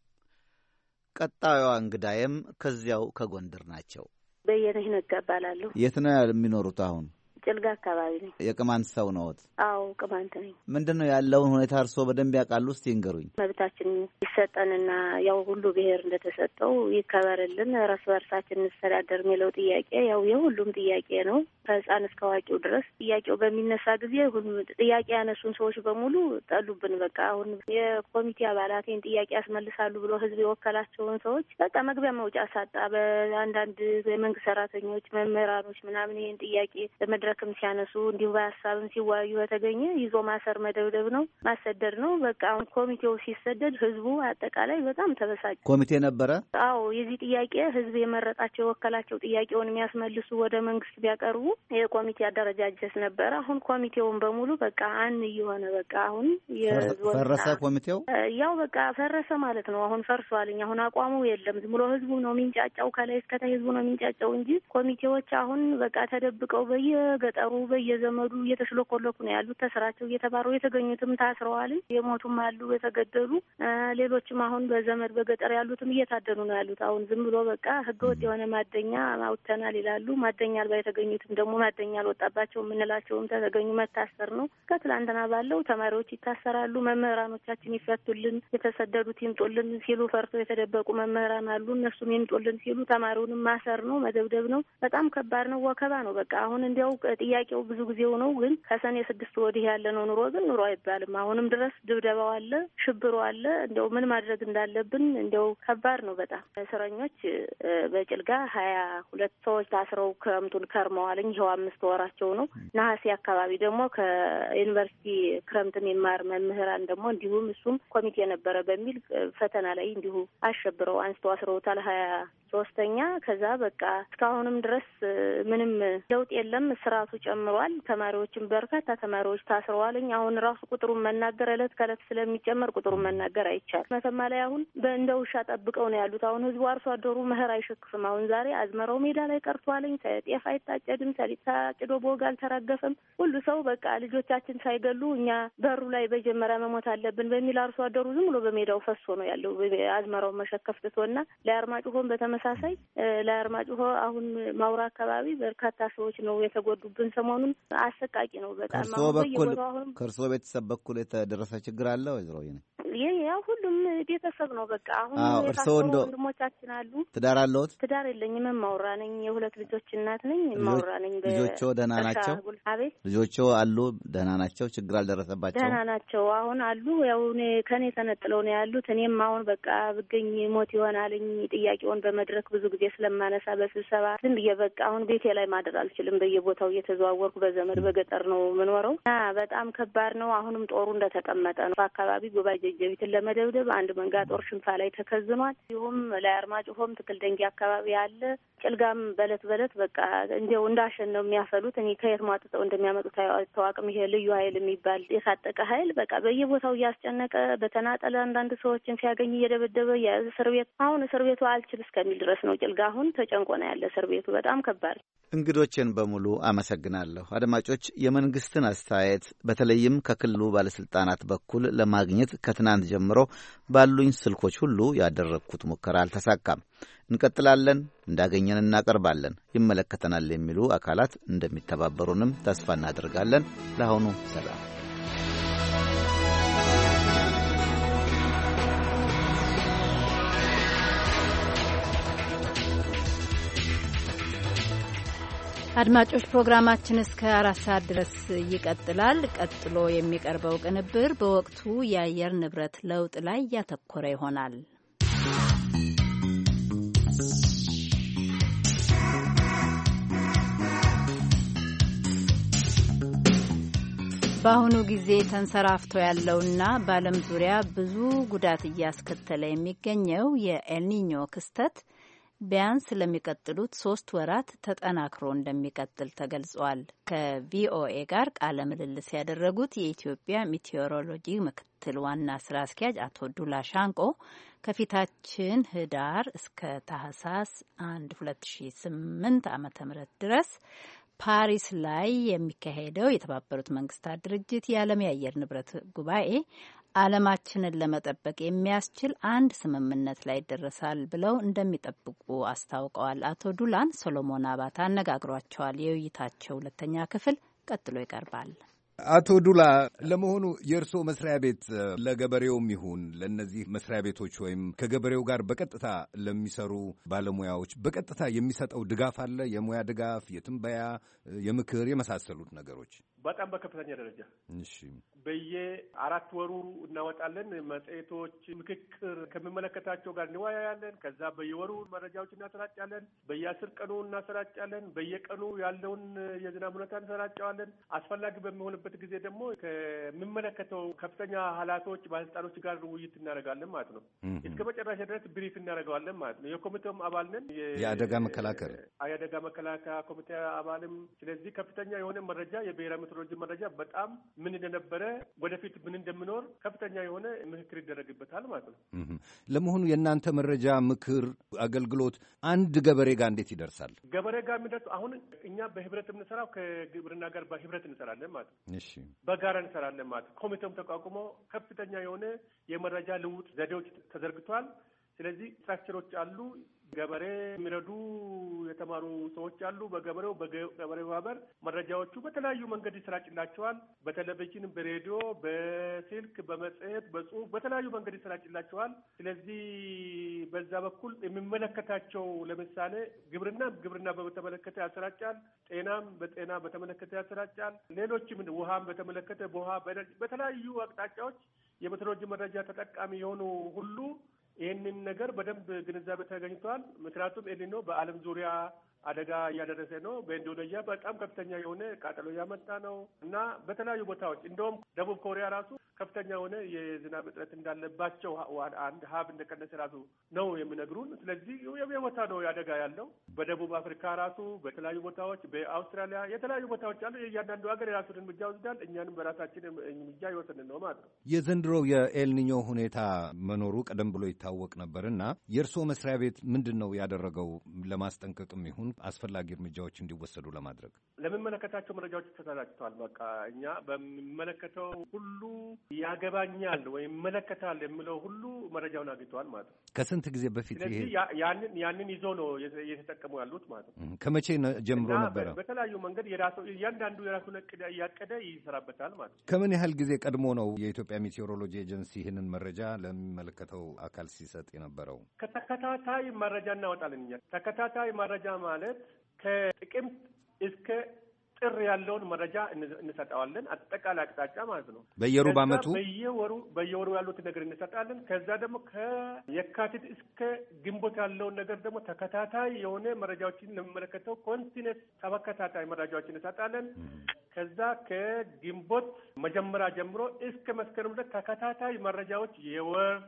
ቀጣዩዋ እንግዳዬም ከዚያው ከጎንደር ናቸው። በየነሽ ነጋ እባላለሁ። የት ነው የሚኖሩት አሁን? ጭልጋ አካባቢ ነኝ። የቅማንት ሰው ነዎት? አዎ ቅማንት ነኝ። ምንድን ነው ያለውን ሁኔታ እርስዎ በደንብ ያውቃሉ? እስቲ ይንገሩኝ። መብታችን ይሰጠንና ያው ሁሉ ብሔር እንደተሰጠው ይከበርልን፣ እርስ በርሳችን እንስተዳደር የሚለው ጥያቄ ያው የሁሉም ጥያቄ ነው። ከህፃን እስከ አዋቂው ድረስ ጥያቄው በሚነሳ ጊዜ ሁሉም ጥያቄ ያነሱን ሰዎች በሙሉ ጠሉብን። በቃ አሁን የኮሚቴ አባላት ይህን ጥያቄ ያስመልሳሉ ብሎ ህዝብ የወከላቸውን ሰዎች በቃ መግቢያ መውጫ ሳጣ። በአንዳንድ የመንግስት ሰራተኞች፣ መምህራኖች ምናምን ይህን ጥያቄ በመድረክም ሲያነሱ እንዲሁ በሀሳብም ሲወያዩ በተገኘ ይዞ ማሰር፣ መደብደብ ነው፣ ማሰደድ ነው። በቃ አሁን ኮሚቴው ሲሰደድ ህዝቡ አጠቃላይ በጣም ተበሳጭ። ኮሚቴ ነበረ? አዎ የዚህ ጥያቄ ህዝብ የመረጣቸው የወከላቸው ጥያቄውን የሚያስመልሱ ወደ መንግስት ቢያቀርቡ የኮሚቴ አደረጃጀት ነበረ። አሁን ኮሚቴውን በሙሉ በቃ የሆነ በቃ አሁን ፈረሰ። ኮሚቴው ያው በቃ ፈረሰ ማለት ነው። አሁን ፈርሷልኝ። አሁን አቋሙ የለም። ዝም ብሎ ህዝቡ ነው የሚንጫጫው፣ ከላይ እስከታች ህዝቡ ነው የሚንጫጫው እንጂ ኮሚቴዎች አሁን በቃ ተደብቀው በየገጠሩ በየዘመዱ እየተሽለኮለኩ ነው ያሉት። ተስራቸው እየተባረሩ የተገኙትም ታስረዋል፣ የሞቱም አሉ የተገደሉ። ሌሎችም አሁን በዘመድ በገጠር ያሉትም እየታደኑ ነው ያሉት። አሁን ዝም ብሎ በቃ ህገወጥ የሆነ ማደኛ አውጥተናል ይላሉ። ማደኛ አልባ የተገኙትም ደግሞ ደግሞ ማደኛ አልወጣባቸው የምንላቸውም ተገኙ መታሰር ነው። ከትላንትና ባለው ተማሪዎች ይታሰራሉ፣ መምህራኖቻችን ይፈቱልን፣ የተሰደዱት ይምጡልን ሲሉ ፈርተው የተደበቁ መምህራን አሉ። እነሱም ይምጡልን ሲሉ ተማሪውንም ማሰር ነው፣ መደብደብ ነው። በጣም ከባድ ነው፣ ወከባ ነው። በቃ አሁን እንዲያው ጥያቄው ብዙ ጊዜው ነው፣ ግን ከሰኔ 6 ወዲህ ያለ ነው ኑሮ ግን ኑሮ አይባልም። አሁንም ድረስ ድብደባው አለ፣ ሽብሩ አለ። እንዲያው ምን ማድረግ እንዳለብን እንዲያው ከባድ ነው በጣም። እስረኞች በጭልጋ 22 ሰዎች ታስረው ክረምቱን ከርመዋልኝ። ይኸው 5 ወራቸው ነው። ነሐሴ አካባቢ ደግሞ ከዩኒቨርሲቲ ክረምት የሚማር መምህራን ደግሞ እንዲሁም እሱም ኮሚቴ ነበረ በሚል ፈተና ላይ እንዲሁ አሸብረው አንስተው አስረውታል 23ኛ። ከዛ በቃ እስካሁንም ድረስ ምንም ለውጥ የለም። ስርዓቱ ጨምሯል። ተማሪዎችም በርካታ ተማሪዎች ታስረዋልኝ። አሁን ራሱ ቁጥሩን መናገር እለት ከእለት ስለሚጨመር ቁጥሩን መናገር አይቻልም። መተማ ላይ አሁን እንደ ውሻ ጠብቀው ነው ያሉት። አሁን ህዝቡ አርሶ አደሩ መኸር አይሸክፍም። አሁን ዛሬ አዝመራው ሜዳ ላይ ቀርቷልኝ። ጤፍ አይታጨድም፣ ሰሊጥ ታጭዶ በወግ አልተራገፈም። ሁሉ ሰው በቃ ልጆቻችን ሳይገሉ እኛ በሩ ላይ በጀመሪያ መሞት አለብን በሚል አርሶ አደሩ ዝም ብሎ በሜዳው ፈሶ ነው ያለው አዝመራው መሸከፍ ትቶና ለአርማጭሆም በተመሳሳይ ለአርማጭሆ አሁን ማውራ አካባቢ በርካታ ሰዎች ነው የተጎዱብን። ሰሞኑን አሰቃቂ ነው በጣም። ከእርሶ ቤተሰብ በኩል የተደረሰ ችግር አለ ወይዘሮ? ያው ሁሉም ቤተሰብ ነው በቃ። አሁን የታሰሩ ወንድሞቻችን አሉ። ትዳር አለዎት? ትዳር የለኝም። ማውራ ነኝ። የሁለት ልጆች እናት ነኝ። ማውራ ነኝ። ልጆቹ ደህና ናቸው? አቤት። ልጆቹ አሉ? ደህና ናቸው? ችግር አልደረሰባቸው? ደህና ናቸው። አሁን አሉ። ያው ከኔ ተነጥለው ነው ያሉት። እኔም አሁን በቃ ብገኝ ሞት ይሆናልኝ ጥያቄውን በመድረክ ብዙ ጊዜ ስለማነሳ በስብሰባ ዝም ብዬ በቃ አሁን ቤቴ ላይ ማደር አልችልም። በየቦታው እየተዘዋወርኩ በዘመድ በገጠር ነው የምኖረው እና በጣም ከባድ ነው። አሁንም ጦሩ እንደተቀመጠ ነው። በአካባቢ ጉባኤ ጀቢትን ለመደብደብ አንድ መንጋ ጦር ሽንፋ ላይ ተከዝኗል። ይሁም ላይ አርማጭሆም ትክል ደንጊ አካባቢ አለ። ጭልጋም በለት በቃ እንዲያው እንዳሸን ነው የሚያፈሉት። እኔ ከየት ማጥተው እንደሚያመጡት አይታወቅም። ይሄ ልዩ ኃይል የሚባል የታጠቀ ኃይል በቃ በየቦታው እያስጨነቀ በተናጠለ አንዳንድ ሰዎችን ሲያገኝ እየደበደበ እስር ቤት አሁን እስር ቤቱ አልችል እስከሚል ድረስ ነው። ጭልጋ አሁን ተጨንቆ ነው ያለ እስር ቤቱ። በጣም ከባድ። እንግዶችን በሙሉ አመሰግናለሁ። አድማጮች፣ የመንግስትን አስተያየት በተለይም ከክልሉ ባለስልጣናት በኩል ለማግኘት ከትናንት ጀምሮ ባሉኝ ስልኮች ሁሉ ያደረግኩት ሙከራ አልተሳካም። እንቀጥላለን። እንዳገኘን እናቀርባለን። ይመለከተናል የሚሉ አካላት እንደሚተባበሩንም ተስፋ እናደርጋለን። ለአሁኑ ሰላም። አድማጮች፣ ፕሮግራማችን እስከ 4 ሰዓት ድረስ ይቀጥላል። ቀጥሎ የሚቀርበው ቅንብር በወቅቱ የአየር ንብረት ለውጥ ላይ ያተኮረ ይሆናል። በአሁኑ ጊዜ ተንሰራፍቶ ያለውና በዓለም ዙሪያ ብዙ ጉዳት እያስከተለ የሚገኘው የኤልኒኞ ክስተት ቢያንስ ለሚቀጥሉት 3 ወራት ተጠናክሮ እንደሚቀጥል ተገልጿል። ከቪኦኤ ጋር ቃለ ምልልስ ያደረጉት የኢትዮጵያ ሚቴዎሮሎጂ ምክትል ዋና ስራ አስኪያጅ አቶ ዱላ ሻንቆ ከፊታችን ህዳር እስከ ታህሳስ 1 2008 ዓ.ም ድረስ ፓሪስ ላይ የሚካሄደው የተባበሩት መንግስታት ድርጅት የዓለም የአየር ንብረት ጉባኤ ዓለማችንን ለመጠበቅ የሚያስችል አንድ ስምምነት ላይ ይደረሳል ብለው እንደሚጠብቁ አስታውቀዋል። አቶ ዱላን ሶሎሞን አባተ አነጋግሯቸዋል። የውይይታቸው 2ኛ ክፍል ቀጥሎ ይቀርባል። አቶ ዱላ፣ ለመሆኑ የእርስዎ መስሪያ ቤት ለገበሬውም ይሁን ለእነዚህ መስሪያ ቤቶች ወይም ከገበሬው ጋር በቀጥታ ለሚሰሩ ባለሙያዎች በቀጥታ የሚሰጠው ድጋፍ አለ? የሙያ ድጋፍ፣ የትንበያ፣ የምክር የመሳሰሉት ነገሮች? በጣም በከፍተኛ ደረጃ። እሺ፣ በየ4 ወሩ እናወጣለን መጽሔቶች፣ ምክክር ከሚመለከታቸው ጋር እንወያያለን። ከዛ በየወሩ መረጃዎች እናሰራጫለን። በየ10 ቀኑ እናሰራጫለን። በየቀኑ ያለውን የዝናብ ሁኔታ እንሰራጨዋለን። አስፈላጊ በሚሆንበት ጊዜ ደግሞ ከሚመለከተው ከፍተኛ ኃላፊዎች፣ ባለስልጣኖች ጋር ውይይት እናደርጋለን ማለት ነው። እስከ መጨረሻ ድረስ ብሪፍ እናደርገዋለን ማለት ነው። የኮሚቴውም አባል ነን። የአደጋ መከላከል ኮሚቴ አባልም። ስለዚህ ከፍተኛ የሆነ መረጃ የብሔራዊ ሜትሮሎጂ መረጃ በጣም ምን እንደነበረ ወደፊት ምን እንደምኖር ከፍተኛ የሆነ ምክክር ይደረግበታል ማለት ነው። ለመሆኑ የእናንተ መረጃ ምክር አገልግሎት አንድ ገበሬ ጋር እንዴት ይደርሳል? ገበሬ ጋር የሚደርሱ አሁን እኛ በህብረት የምንሰራው ከግብርና ጋር በህብረት እንሰራለን ማለት ነው። እሺ፣ በጋራ እንሰራለን ማለት ነው። ኮሚቴውም ተቋቁሞ ከፍተኛ የሆነ የመረጃ ልውጥ ዘዴዎች ተዘርግቷል። ስለዚህ ስትራክቸሮች አሉ። ገበሬ የሚረዱ የተማሩ ሰዎች አሉ። በገበሬ ማህበር መረጃዎቹ በተለያዩ መንገድ ይሰራጭላቸዋል። በቴሌቪዥን፣ በሬዲዮ፣ በስልክ፣ በመጽሔት፣ በጽሁፍ በተለያዩ መንገድ ይሰራጭላቸዋል። ስለዚህ በዛ በኩል የሚመለከታቸው ለምሳሌ ግብርና በተመለከተ ያሰራጫል። በጤና በተመለከተ ያሰራጫል። ሌሎችም ውሃን በተመለከተ በውሃ በተለያዩ አቅጣጫዎች የሜትሮሎጂ መረጃ ተጠቃሚ የሆኑ ሁሉ ይህንን ነገር በደንብ ግንዛቤ ተገኝቷል። ምክንያቱም ኤልኒኖ በዓለም ዙሪያ አደጋ እያደረሰ ነው። በኢንዶኔዥያ በጣም ከፍተኛ የሆነ ቃጠሎ እያመጣ ነው እና በተለያዩ ቦታዎች እንደውም ደቡብ ኮሪያ ራሱ ከፍተኛ የሆነ የዝናብ እጥረት እንዳለባቸው አንድ ሀብ እንደቀነሰ ራሱ ነው የሚነግሩን። ስለዚህ የቦታ ነው አደጋ ያለው በደቡብ አፍሪካ ራሱ በተለያዩ ቦታዎች፣ በአውስትራሊያ የተለያዩ ቦታዎች አሉ። እያንዳንዱ ሀገር የራሱን እርምጃ ወስዳል። እኛንም በራሳችን እርምጃ ይወስንን ነው ማለት ነው። የዘንድሮው የኤልኒኞ ሁኔታ መኖሩ ቀደም ብሎ ይታወቅ ነበርና የእርስዎ መስሪያ ቤት ምንድን ነው ያደረገው ለማስጠንቀቅም ይሁን አስፈላጊ እርምጃዎች እንዲወሰዱ ለማድረግ? ለሚመለከታቸው መረጃዎች ተሰራጭተዋል። በቃ እኛ በሚመለከተው ሁሉ ያገባኛል ወይም ይመለከታል የሚለው ሁሉ መረጃውን አግኝተዋል ማለት ነው። ከስንት ጊዜ በፊት ይሄ ያንን ይዞ ነው እየተጠቀሙ ያሉት ማለት ነው። ከመቼ ጀምሮ ነበረ? በተለያዩ መንገድ እያንዳንዱ የራሱን እቅድ እያቀደ ይሰራበታል ማለት ነው። ከምን ያህል ጊዜ ቀድሞ ነው የኢትዮጵያ ሜቴዎሮሎጂ ኤጀንሲ ይህንን መረጃ ለሚመለከተው አካል ሲሰጥ የነበረው? ከተከታታይ መረጃ እናወጣለን እኛ። ተከታታይ መረጃ ማለት ከጥቅምት እስከ ጥር ያለውን መረጃ እንሰጠዋለን። አጠቃላይ አቅጣጫ ማለት ነው። በየሩብ ዓመቱ በየወሩ ያሉትን ነገር እንሰጣለን። ከዛ ደግሞ ከየካቲት እስከ ግንቦት ያለውን ነገር ደግሞ ተከታታይ የሆነ መረጃዎችን ለሚመለከተው ኮንቲነስ ተከታታይ መረጃዎችን እንሰጣለን። ከዛ ከግንቦት መጀመሪያ ጀምሮ እስከ መስከረም ድረስ ተከታታይ መረጃዎች የወር፣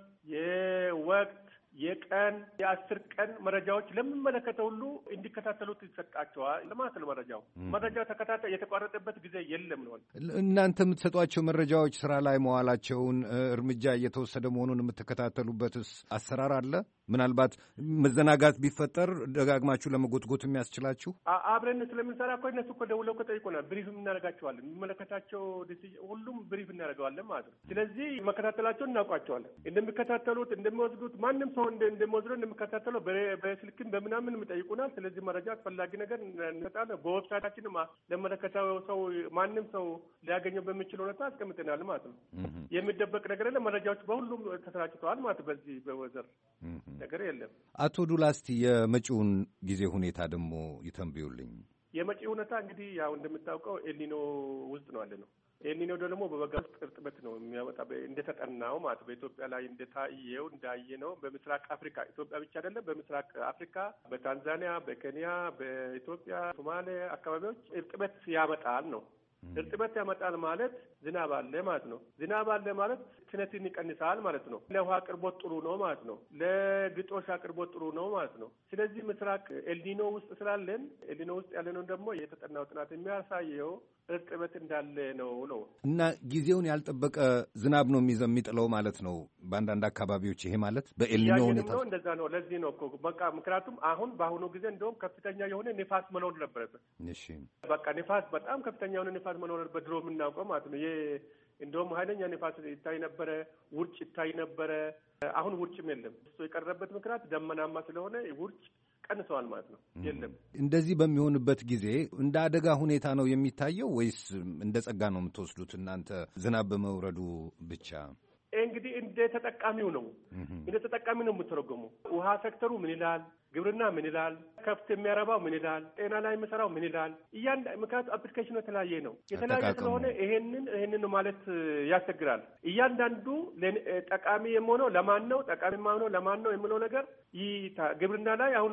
የወቅት፣ የቀን፣ የ10 ቀን መረጃዎች ለሚመለከተው ሁሉ እንዲከታተሉት ይሰጣቸዋል ለማለት ነው። መረጃው ተከታታይ የተቋረጠበት ጊዜ የለም ነው። እናንተ የምትሰጧቸው መረጃዎች ስራ ላይ መዋላቸውን እርምጃ እየተወሰደ መሆኑን የምትከታተሉበትስ አሰራር አለ? ምናልባት መዘናጋት ቢፈጠር ደጋግማችሁ ለመጎትጎት የሚያስችላችሁ? አብረን ስለምንሰራ እኮ እነሱ እኮ ደውለው ከጠይቁናል። ብሪፍ እናደርጋቸዋለን። የሚመለከታቸው ሁሉም ብሪፍ እናደርገዋለን ማለት ነው። ስለዚህ መከታተላቸውን እናውቋቸዋለን። እንደሚከታተሉት እንደሚወስዱት ማንም ሰው እንደሚወስዱ እንደሚከታተለው በስልክም በምናምን የሚጠይቁናል። ስለዚህ መረጃ አስፈላጊ ነገር እንሰጣለን። በዌብሳይታችንም ለመለከተው ሰው ማንም ሰው ሊያገኘው በሚችል ሁኔታ አስቀምጠናል ማለት ነው። የሚደበቅ ነገር የለም። መረጃዎች በሁሉም ተሰራጭተዋል ማለት በዚህ በወዘር ነገር የለም። አቶ ዱላስቲ የመጪውን ጊዜ ሁኔታ ደግሞ ይተንብዩልኝ። የመጪው ሁኔታ እንግዲህ ያው እንደምታውቀው ኤልኒኖ ውስጥ ነው ያለ ነው። ኤልኒኖ ደግሞ በበጋ ውስጥ እርጥበት ነው የሚያወጣ እንደተጠናው ማለት በኢትዮጵያ ላይ እንዳየ ነው። በምስራቅ አፍሪካ ኢትዮጵያ ብቻ አይደለም፣ በምስራቅ አፍሪካ በታንዛኒያ፣ በኬንያ፣ በኢትዮጵያ፣ ሶማሌ አካባቢዎች እርጥበት ያመጣል ነው። እርጥበት ያመጣል ማለት ዝናብ አለ ማለት ነው። ዝናብ አለ ማለት ትነትን ይቀንሳል ማለት ነው። ለውሃ አቅርቦት ጥሩ ነው ማለት ነው። ለግጦሽ አቅርቦት ጥሩ ነው ማለት ነው። ስለዚህ ምስራቅ ኤልኒኖ ውስጥ ስላለን ኤልኒኖ ውስጥ ያለነው ደግሞ የተጠናው ጥናት የሚያሳየው እርጥበት እንዳለ ነው እና ጊዜውን ያልጠበቀ ዝናብ ነው የሚጥለው ማለት ነው በአንዳንድ አካባቢዎች። ይሄ ማለት በኤልኒኖ ሁኔታ ነው እንደዛ ነው። ለዚህ ነው እኮ በቃ ምክንያቱም አሁን በአሁኑ ጊዜ እንደውም ከፍተኛ የሆነ ንፋስ መኖር ነበረበት። እሺ በቃ ንፋስ በጣም ከፍተኛ የሆነ ንፋስ መኖር ነበረበት። ድሮ የምናውቀው ማለት ነው። እንደውም ኃይለኛ ንፋስ ይታይ ነበረ፣ ውርጭ ይታይ ነበረ። አሁን ውርጭም የለም። እሱ የቀረበት ምክንያት ደመናማ ስለሆነ ውርጭ ቀንሰዋል ማለት ነው። የለም። እንደዚህ በሚሆንበት ጊዜ እንደ አደጋ ሁኔታ ነው የሚታየው ወይስ እንደ ጸጋ ነው የምትወስዱት እናንተ ዝናብ በመውረዱ ብቻ? እንግዲህ እንደ ተጠቃሚው ነው ነው የምትረገመው። ውሃ ሴክተሩ ምን ይላል? ግብርና ምን ይላል? ከብት የሚያረባው ምን ይላል? ጤና ላይ የሚሰራው ምን ይላል? ምክንያቱ አፕሊኬሽኑ የተለያየ ነው። የተለያየ ስለሆነ ይሄንን ማለት ያስቸግራል። እያንዳንዱ ጠቃሚ የሆነው ለማን ነው፣ ጠቃሚ የማይሆነው ለማን ነው የሚለው ነገር ግብርና ላይ አሁን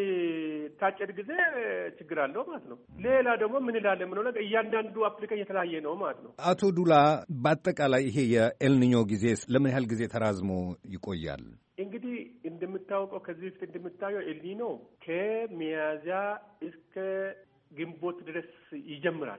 በሚታጨድ ጊዜ ችግር አለው ማለት ነው። ሌላ ደግሞ ምን ይላል የሚለው ነገር እያንዳንዱ አፕሊኬሽን የተለያየ ነው ማለት ነው። አቶ ዱላ፣ በአጠቃላይ ይሄ የኤልኒኞ ጊዜ ለምን ያህል ጊዜ ተራዝሞ ይቆያል? እንግዲህ እንደምታውቀው ከዚህ በፊት እንደምታየው ኤልኒኖ ከሚያዝያ እስከ ግንቦት ድረስ ይጀምራል።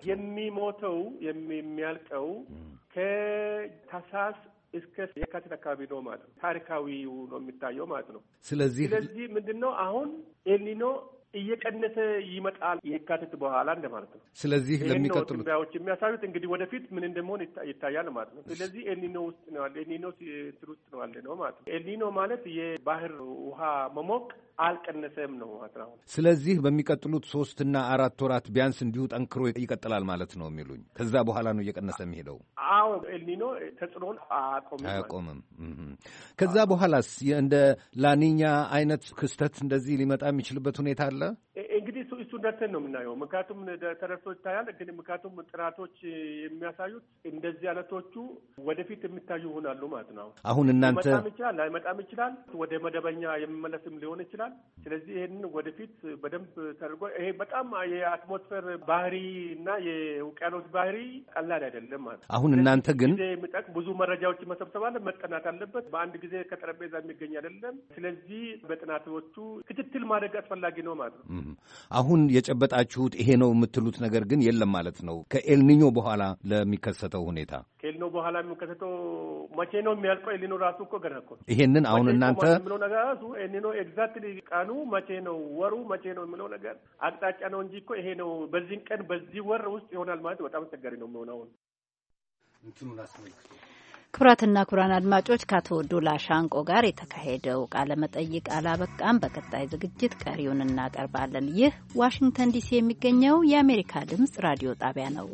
የሚያልቀው ከታህሳስ እስከ የካቲት አካባቢ ነው ማለት ነው። ታሪካዊው ነው የሚታየው ማለት ነው። ስለዚህ ምንድነው አሁን ኤልኒኖ እየቀነሰ ይመጣል የካቲት በኋላ እንደማለት ነው። ስለዚህ ለሚቀጥሉት ትንበያዎች የሚያሳዩት እንግዲህ ወደፊት ምን እንደሆነ ይታያል ማለት ነው። ስለዚህ ኤልኒኖ ውስጥ ነው ያለ ኤልኒኖ ውስጥ ነው ያለ ነው ማለት ነው። ኤልኒኖ ማለት የባህር ውሃ መሞቅ አልቀነሰም ነው ማለት ነው። ስለዚህ በሚቀጥሉት 3 እና 4 ወራት ቢያንስ እንዲሁ ጠንክሮ ይቀጥላል ማለት ነው የሚሉኝ። ከዛ በኋላ ነው እየቀነሰ የሚሄደው። አዎ ኤልኒኖ ተጽዕኖን አያቆምም። ከዛ በኋላስ እንደ ላኒኛ አይነት ክስተት እንደዚህ ሊመጣ የሚችልበት ሁኔታ አለ? እንግዲህ እሱ ደርሰን ነው የምናየው። ምክንያቱም ተረድቶ ይታያል። ግን ምክንያቱም ጥናቶች የሚያሳዩት እንደዚህ አይነቶቹ ወደፊት የሚታዩ ይሆናሉ ማለት ነው። አሁን እናንተ ላይመጣም ይችላል፣ ወደ መደበኛ የሚመለስም ሊሆን ይችላል። ስለዚህ ይህንን ወደፊት በደንብ ተደርጎ ይሄ በጣም የአትሞስፌር ባህሪ እና የውቅያኖስ ባህሪ ቀላል አይደለም ማለት ነው። አሁን እናንተ ግን የሚጠቅ ብዙ መረጃዎች መሰብሰብ አለ፣ መጠናት አለበት። በአንድ ጊዜ ከጠረጴዛ የሚገኝ አይደለም። ስለዚህ በጥናቶቹ ክትትል ማድረግ አስፈላጊ ነው ማለት ነው። አሁን የጨበጣችሁት ይሄ ነው የምትሉት ነገር ግን የለም ማለት ነው። ከኤልኒኞ በኋላ ለሚከሰተው ሁኔታ ከኤልኒኞ በኋላ የሚከሰተው መቼ ነው የሚያልቀው? ኤልኒኖ ራሱ እኮ ገና እኮ ይሄንን አሁን እናንተ የሚለው ነገር ራሱ ኤልኒኖ ኤግዛክትሊ ቀኑ መቼ ነው ወሩ መቼ ነው የሚለው ነገር አቅጣጫ ነው እንጂ እኮ ይሄ ነው በዚህ ቀን በዚህ ወር ውስጥ ይሆናል ማለት በጣም አስቸጋሪ ነው የሚሆነው። እንትኑን አስመልክቶ ክቡራትና ክቡራን አድማጮች ከአቶ ዱላ ሻንቆ ጋር የተካሄደው ቃለ መጠይቅ አላበቃም። በቀጣይ ዝግጅት ቀሪውን እናቀርባለን። ይህ ዋሽንግተን ዲሲ የሚገኘው የአሜሪካ ድምፅ ራዲዮ ጣቢያ ነው።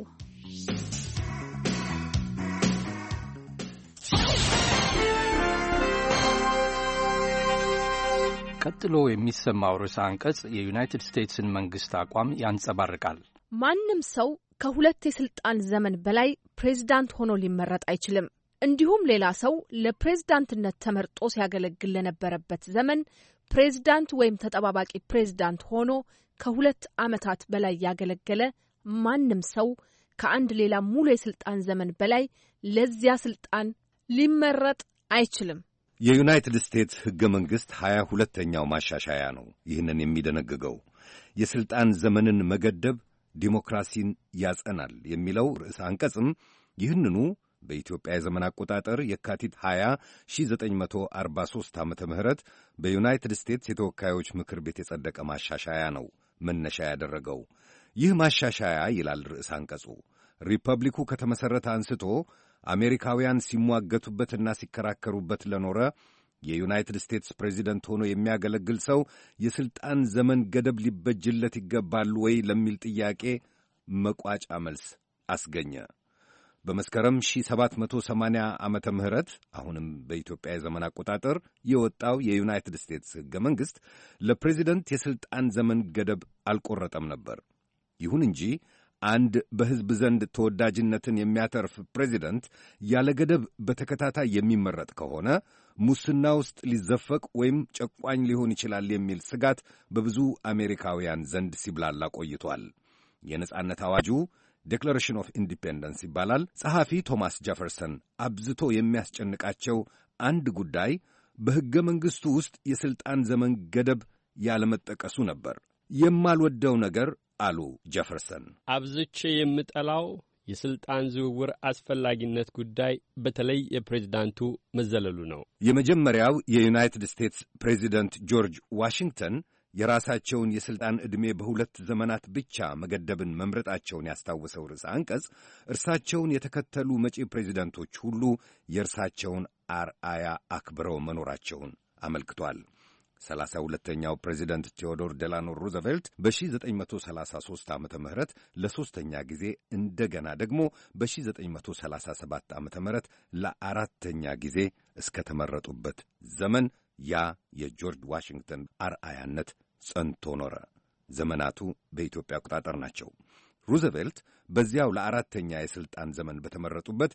ቀጥሎ የሚሰማው ርዕሰ አንቀጽ የዩናይትድ ስቴትስን መንግስት አቋም ያንጸባርቃል። ማንም ሰው ከሁለት የስልጣን ዘመን በላይ ፕሬዝዳንት ሆኖ ሊመረጥ አይችልም። እንዲሁም ሌላ ሰው ለፕሬዝዳንትነት ተመርጦ ሲያገለግል ለነበረበት ዘመን ፕሬዝዳንት ወይም ተጠባባቂ ፕሬዝዳንት ሆኖ ከ2 ዓመታት በላይ ያገለገለ ማንም ሰው ከአንድ ሌላ ሙሉ የስልጣን ዘመን በላይ ለዚያ ስልጣን ሊመረጥ አይችልም። የዩናይትድ ስቴትስ ሕገ መንግሥት 22ኛው ማሻሻያ ነው ይህንን የሚደነግገው። የሥልጣን ዘመንን መገደብ ዲሞክራሲን ያጸናል የሚለው ርዕሰ አንቀጽም ይህንኑ በኢትዮጵያ የዘመን አቆጣጠር የካቲት 20 1943 ዓ ም በዩናይትድ ስቴትስ የተወካዮች ምክር ቤት የጸደቀ ማሻሻያ ነው መነሻ ያደረገው። ይህ ማሻሻያ ይላል ርዕሰ አንቀጹ ሪፐብሊኩ ከተመሠረተ አንስቶ አሜሪካውያን ሲሟገቱበትና ሲከራከሩበት ለኖረ የዩናይትድ ስቴትስ ፕሬዚደንት ሆኖ የሚያገለግል ሰው የሥልጣን ዘመን ገደብ ሊበጅለት ይገባል ወይ ለሚል ጥያቄ መቋጫ መልስ አስገኘ። በመስከረም 1780 ዓመተ ምህረት አሁንም በኢትዮጵያ የዘመን አቆጣጠር የወጣው የዩናይትድ ስቴትስ ሕገ መንግሥት ለፕሬዚደንት የሥልጣን ዘመን ገደብ አልቈረጠም ነበር። ይሁን እንጂ አንድ በሕዝብ ዘንድ ተወዳጅነትን የሚያተርፍ ፕሬዚደንት ያለ ገደብ በተከታታይ የሚመረጥ ከሆነ ሙስና ውስጥ ሊዘፈቅ ወይም ጨቋኝ ሊሆን ይችላል የሚል ስጋት በብዙ አሜሪካውያን ዘንድ ሲብላላ ቆይቷል። የነጻነት አዋጁ ዴክላሬሽን ኦፍ ኢንዲፔንደንስ ይባላል። ጸሐፊ ቶማስ ጄፈርሰን አብዝቶ የሚያስጨንቃቸው አንድ ጉዳይ በሕገ መንግሥቱ ውስጥ የሥልጣን ዘመን ገደብ ያለመጠቀሱ ነበር። የማልወደው ነገር አሉ ጄፈርሰን፣ አብዝቼ የምጠላው የሥልጣን ዝውውር አስፈላጊነት ጉዳይ በተለይ የፕሬዝዳንቱ መዘለሉ ነው። የመጀመሪያው የዩናይትድ ስቴትስ ፕሬዚደንት ጆርጅ ዋሽንግተን የራሳቸውን የሥልጣን ዕድሜ በሁለት ዘመናት ብቻ መገደብን መምረጣቸውን ያስታወሰው ርዕሰ አንቀጽ እርሳቸውን የተከተሉ መጪ ፕሬዚደንቶች ሁሉ የእርሳቸውን አርአያ አክብረው መኖራቸውን አመልክቷል። 32ኛው ፕሬዚደንት ቴዎዶር ዴላኖ ሩዘቬልት በ1933 ዓ ም ለሦስተኛ ጊዜ እንደገና ደግሞ በ1937 ዓ ም ለአራተኛ ጊዜ እስከተመረጡበት ዘመን ያ የጆርጅ ዋሽንግተን አርአያነት ጸንቶ ኖረ። ዘመናቱ በኢትዮጵያ አቆጣጠር ናቸው። ሩዘቬልት በዚያው ለአራተኛ የሥልጣን ዘመን በተመረጡበት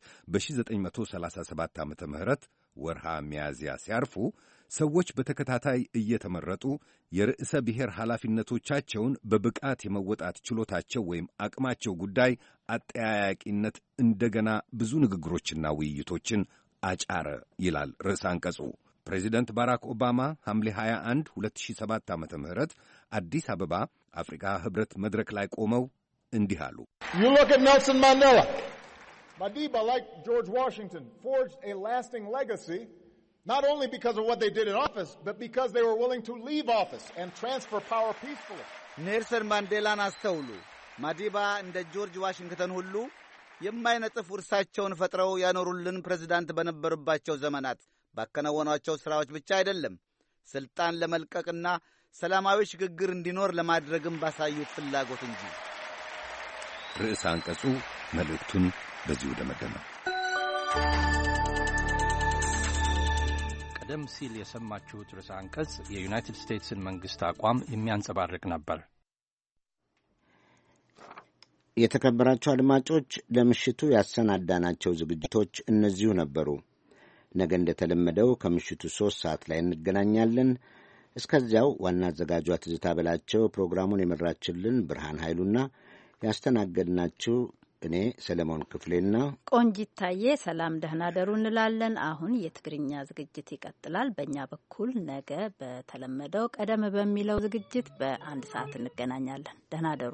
በ1937 ዓ ም ወርሃ ሚያዝያ ሲያርፉ ሰዎች በተከታታይ እየተመረጡ የርዕሰ ብሔር ኃላፊነቶቻቸውን በብቃት የመወጣት ችሎታቸው ወይም አቅማቸው ጉዳይ አጠያያቂነት እንደገና ብዙ ንግግሮችና ውይይቶችን አጫረ ይላል ርዕሰ አንቀጹ። ፕሬዚደንት ባራክ ኦባማ ሐምሌ 21 2007 ዓ ም አዲስ አበባ አፍሪካ ኅብረት መድረክ ላይ ቆመው እንዲህ አሉ። You look at Nelson Mandela. Madiba, like George Washington, forged a lasting legacy not only because of what they did in office, but because they were willing to leave office and transfer power peacefully. ኔልሰን ማንዴላን አስተውሉ። ማዲባ እንደ ጆርጅ ዋሽንግተን ሁሉ የማይነጥፍ ውርሳቸውን ፈጥረው ያኖሩልን ፕሬዝዳንት በነበሩባቸው ዘመናት ባከናወኗቸው ሥራዎች ብቻ አይደለም፣ ስልጣን ለመልቀቅና ሰላማዊ ሽግግር እንዲኖር ለማድረግም ባሳዩት ፍላጎት እንጂ። ርዕሰ አንቀጹ መልእክቱን በዚሁ ደመደመ። ቀደም ሲል የሰማችሁት ርዕሰ አንቀጽ የዩናይትድ ስቴትስን መንግሥት አቋም የሚያንጸባርቅ ነበር። የተከበራቸው አድማጮች፣ ለምሽቱ ያሰናዳናቸው ዝግጅቶች እነዚሁ ነበሩ። ነገ እንደተለመደው ከምሽቱ 3 ሰዓት ላይ እንገናኛለን። እስከዚያው ዋና አዘጋጇ ትዝታ በላቸው፣ ፕሮግራሙን የመራችልን ብርሃን ኃይሉና ያስተናገድናችሁ እኔ ሰለሞን ክፍሌና ቆንጂት ታዬ ሰላም ደህና ደሩ እንላለን። አሁን የትግርኛ ዝግጅት ይቀጥላል። በእኛ በኩል ነገ በተለመደው ቀደም በሚለው ዝግጅት በ1 ሰዓት እንገናኛለን። ደህና ደሩ።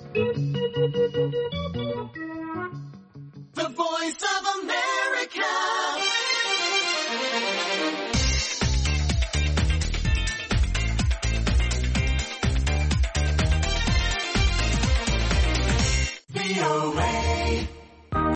The Voice of America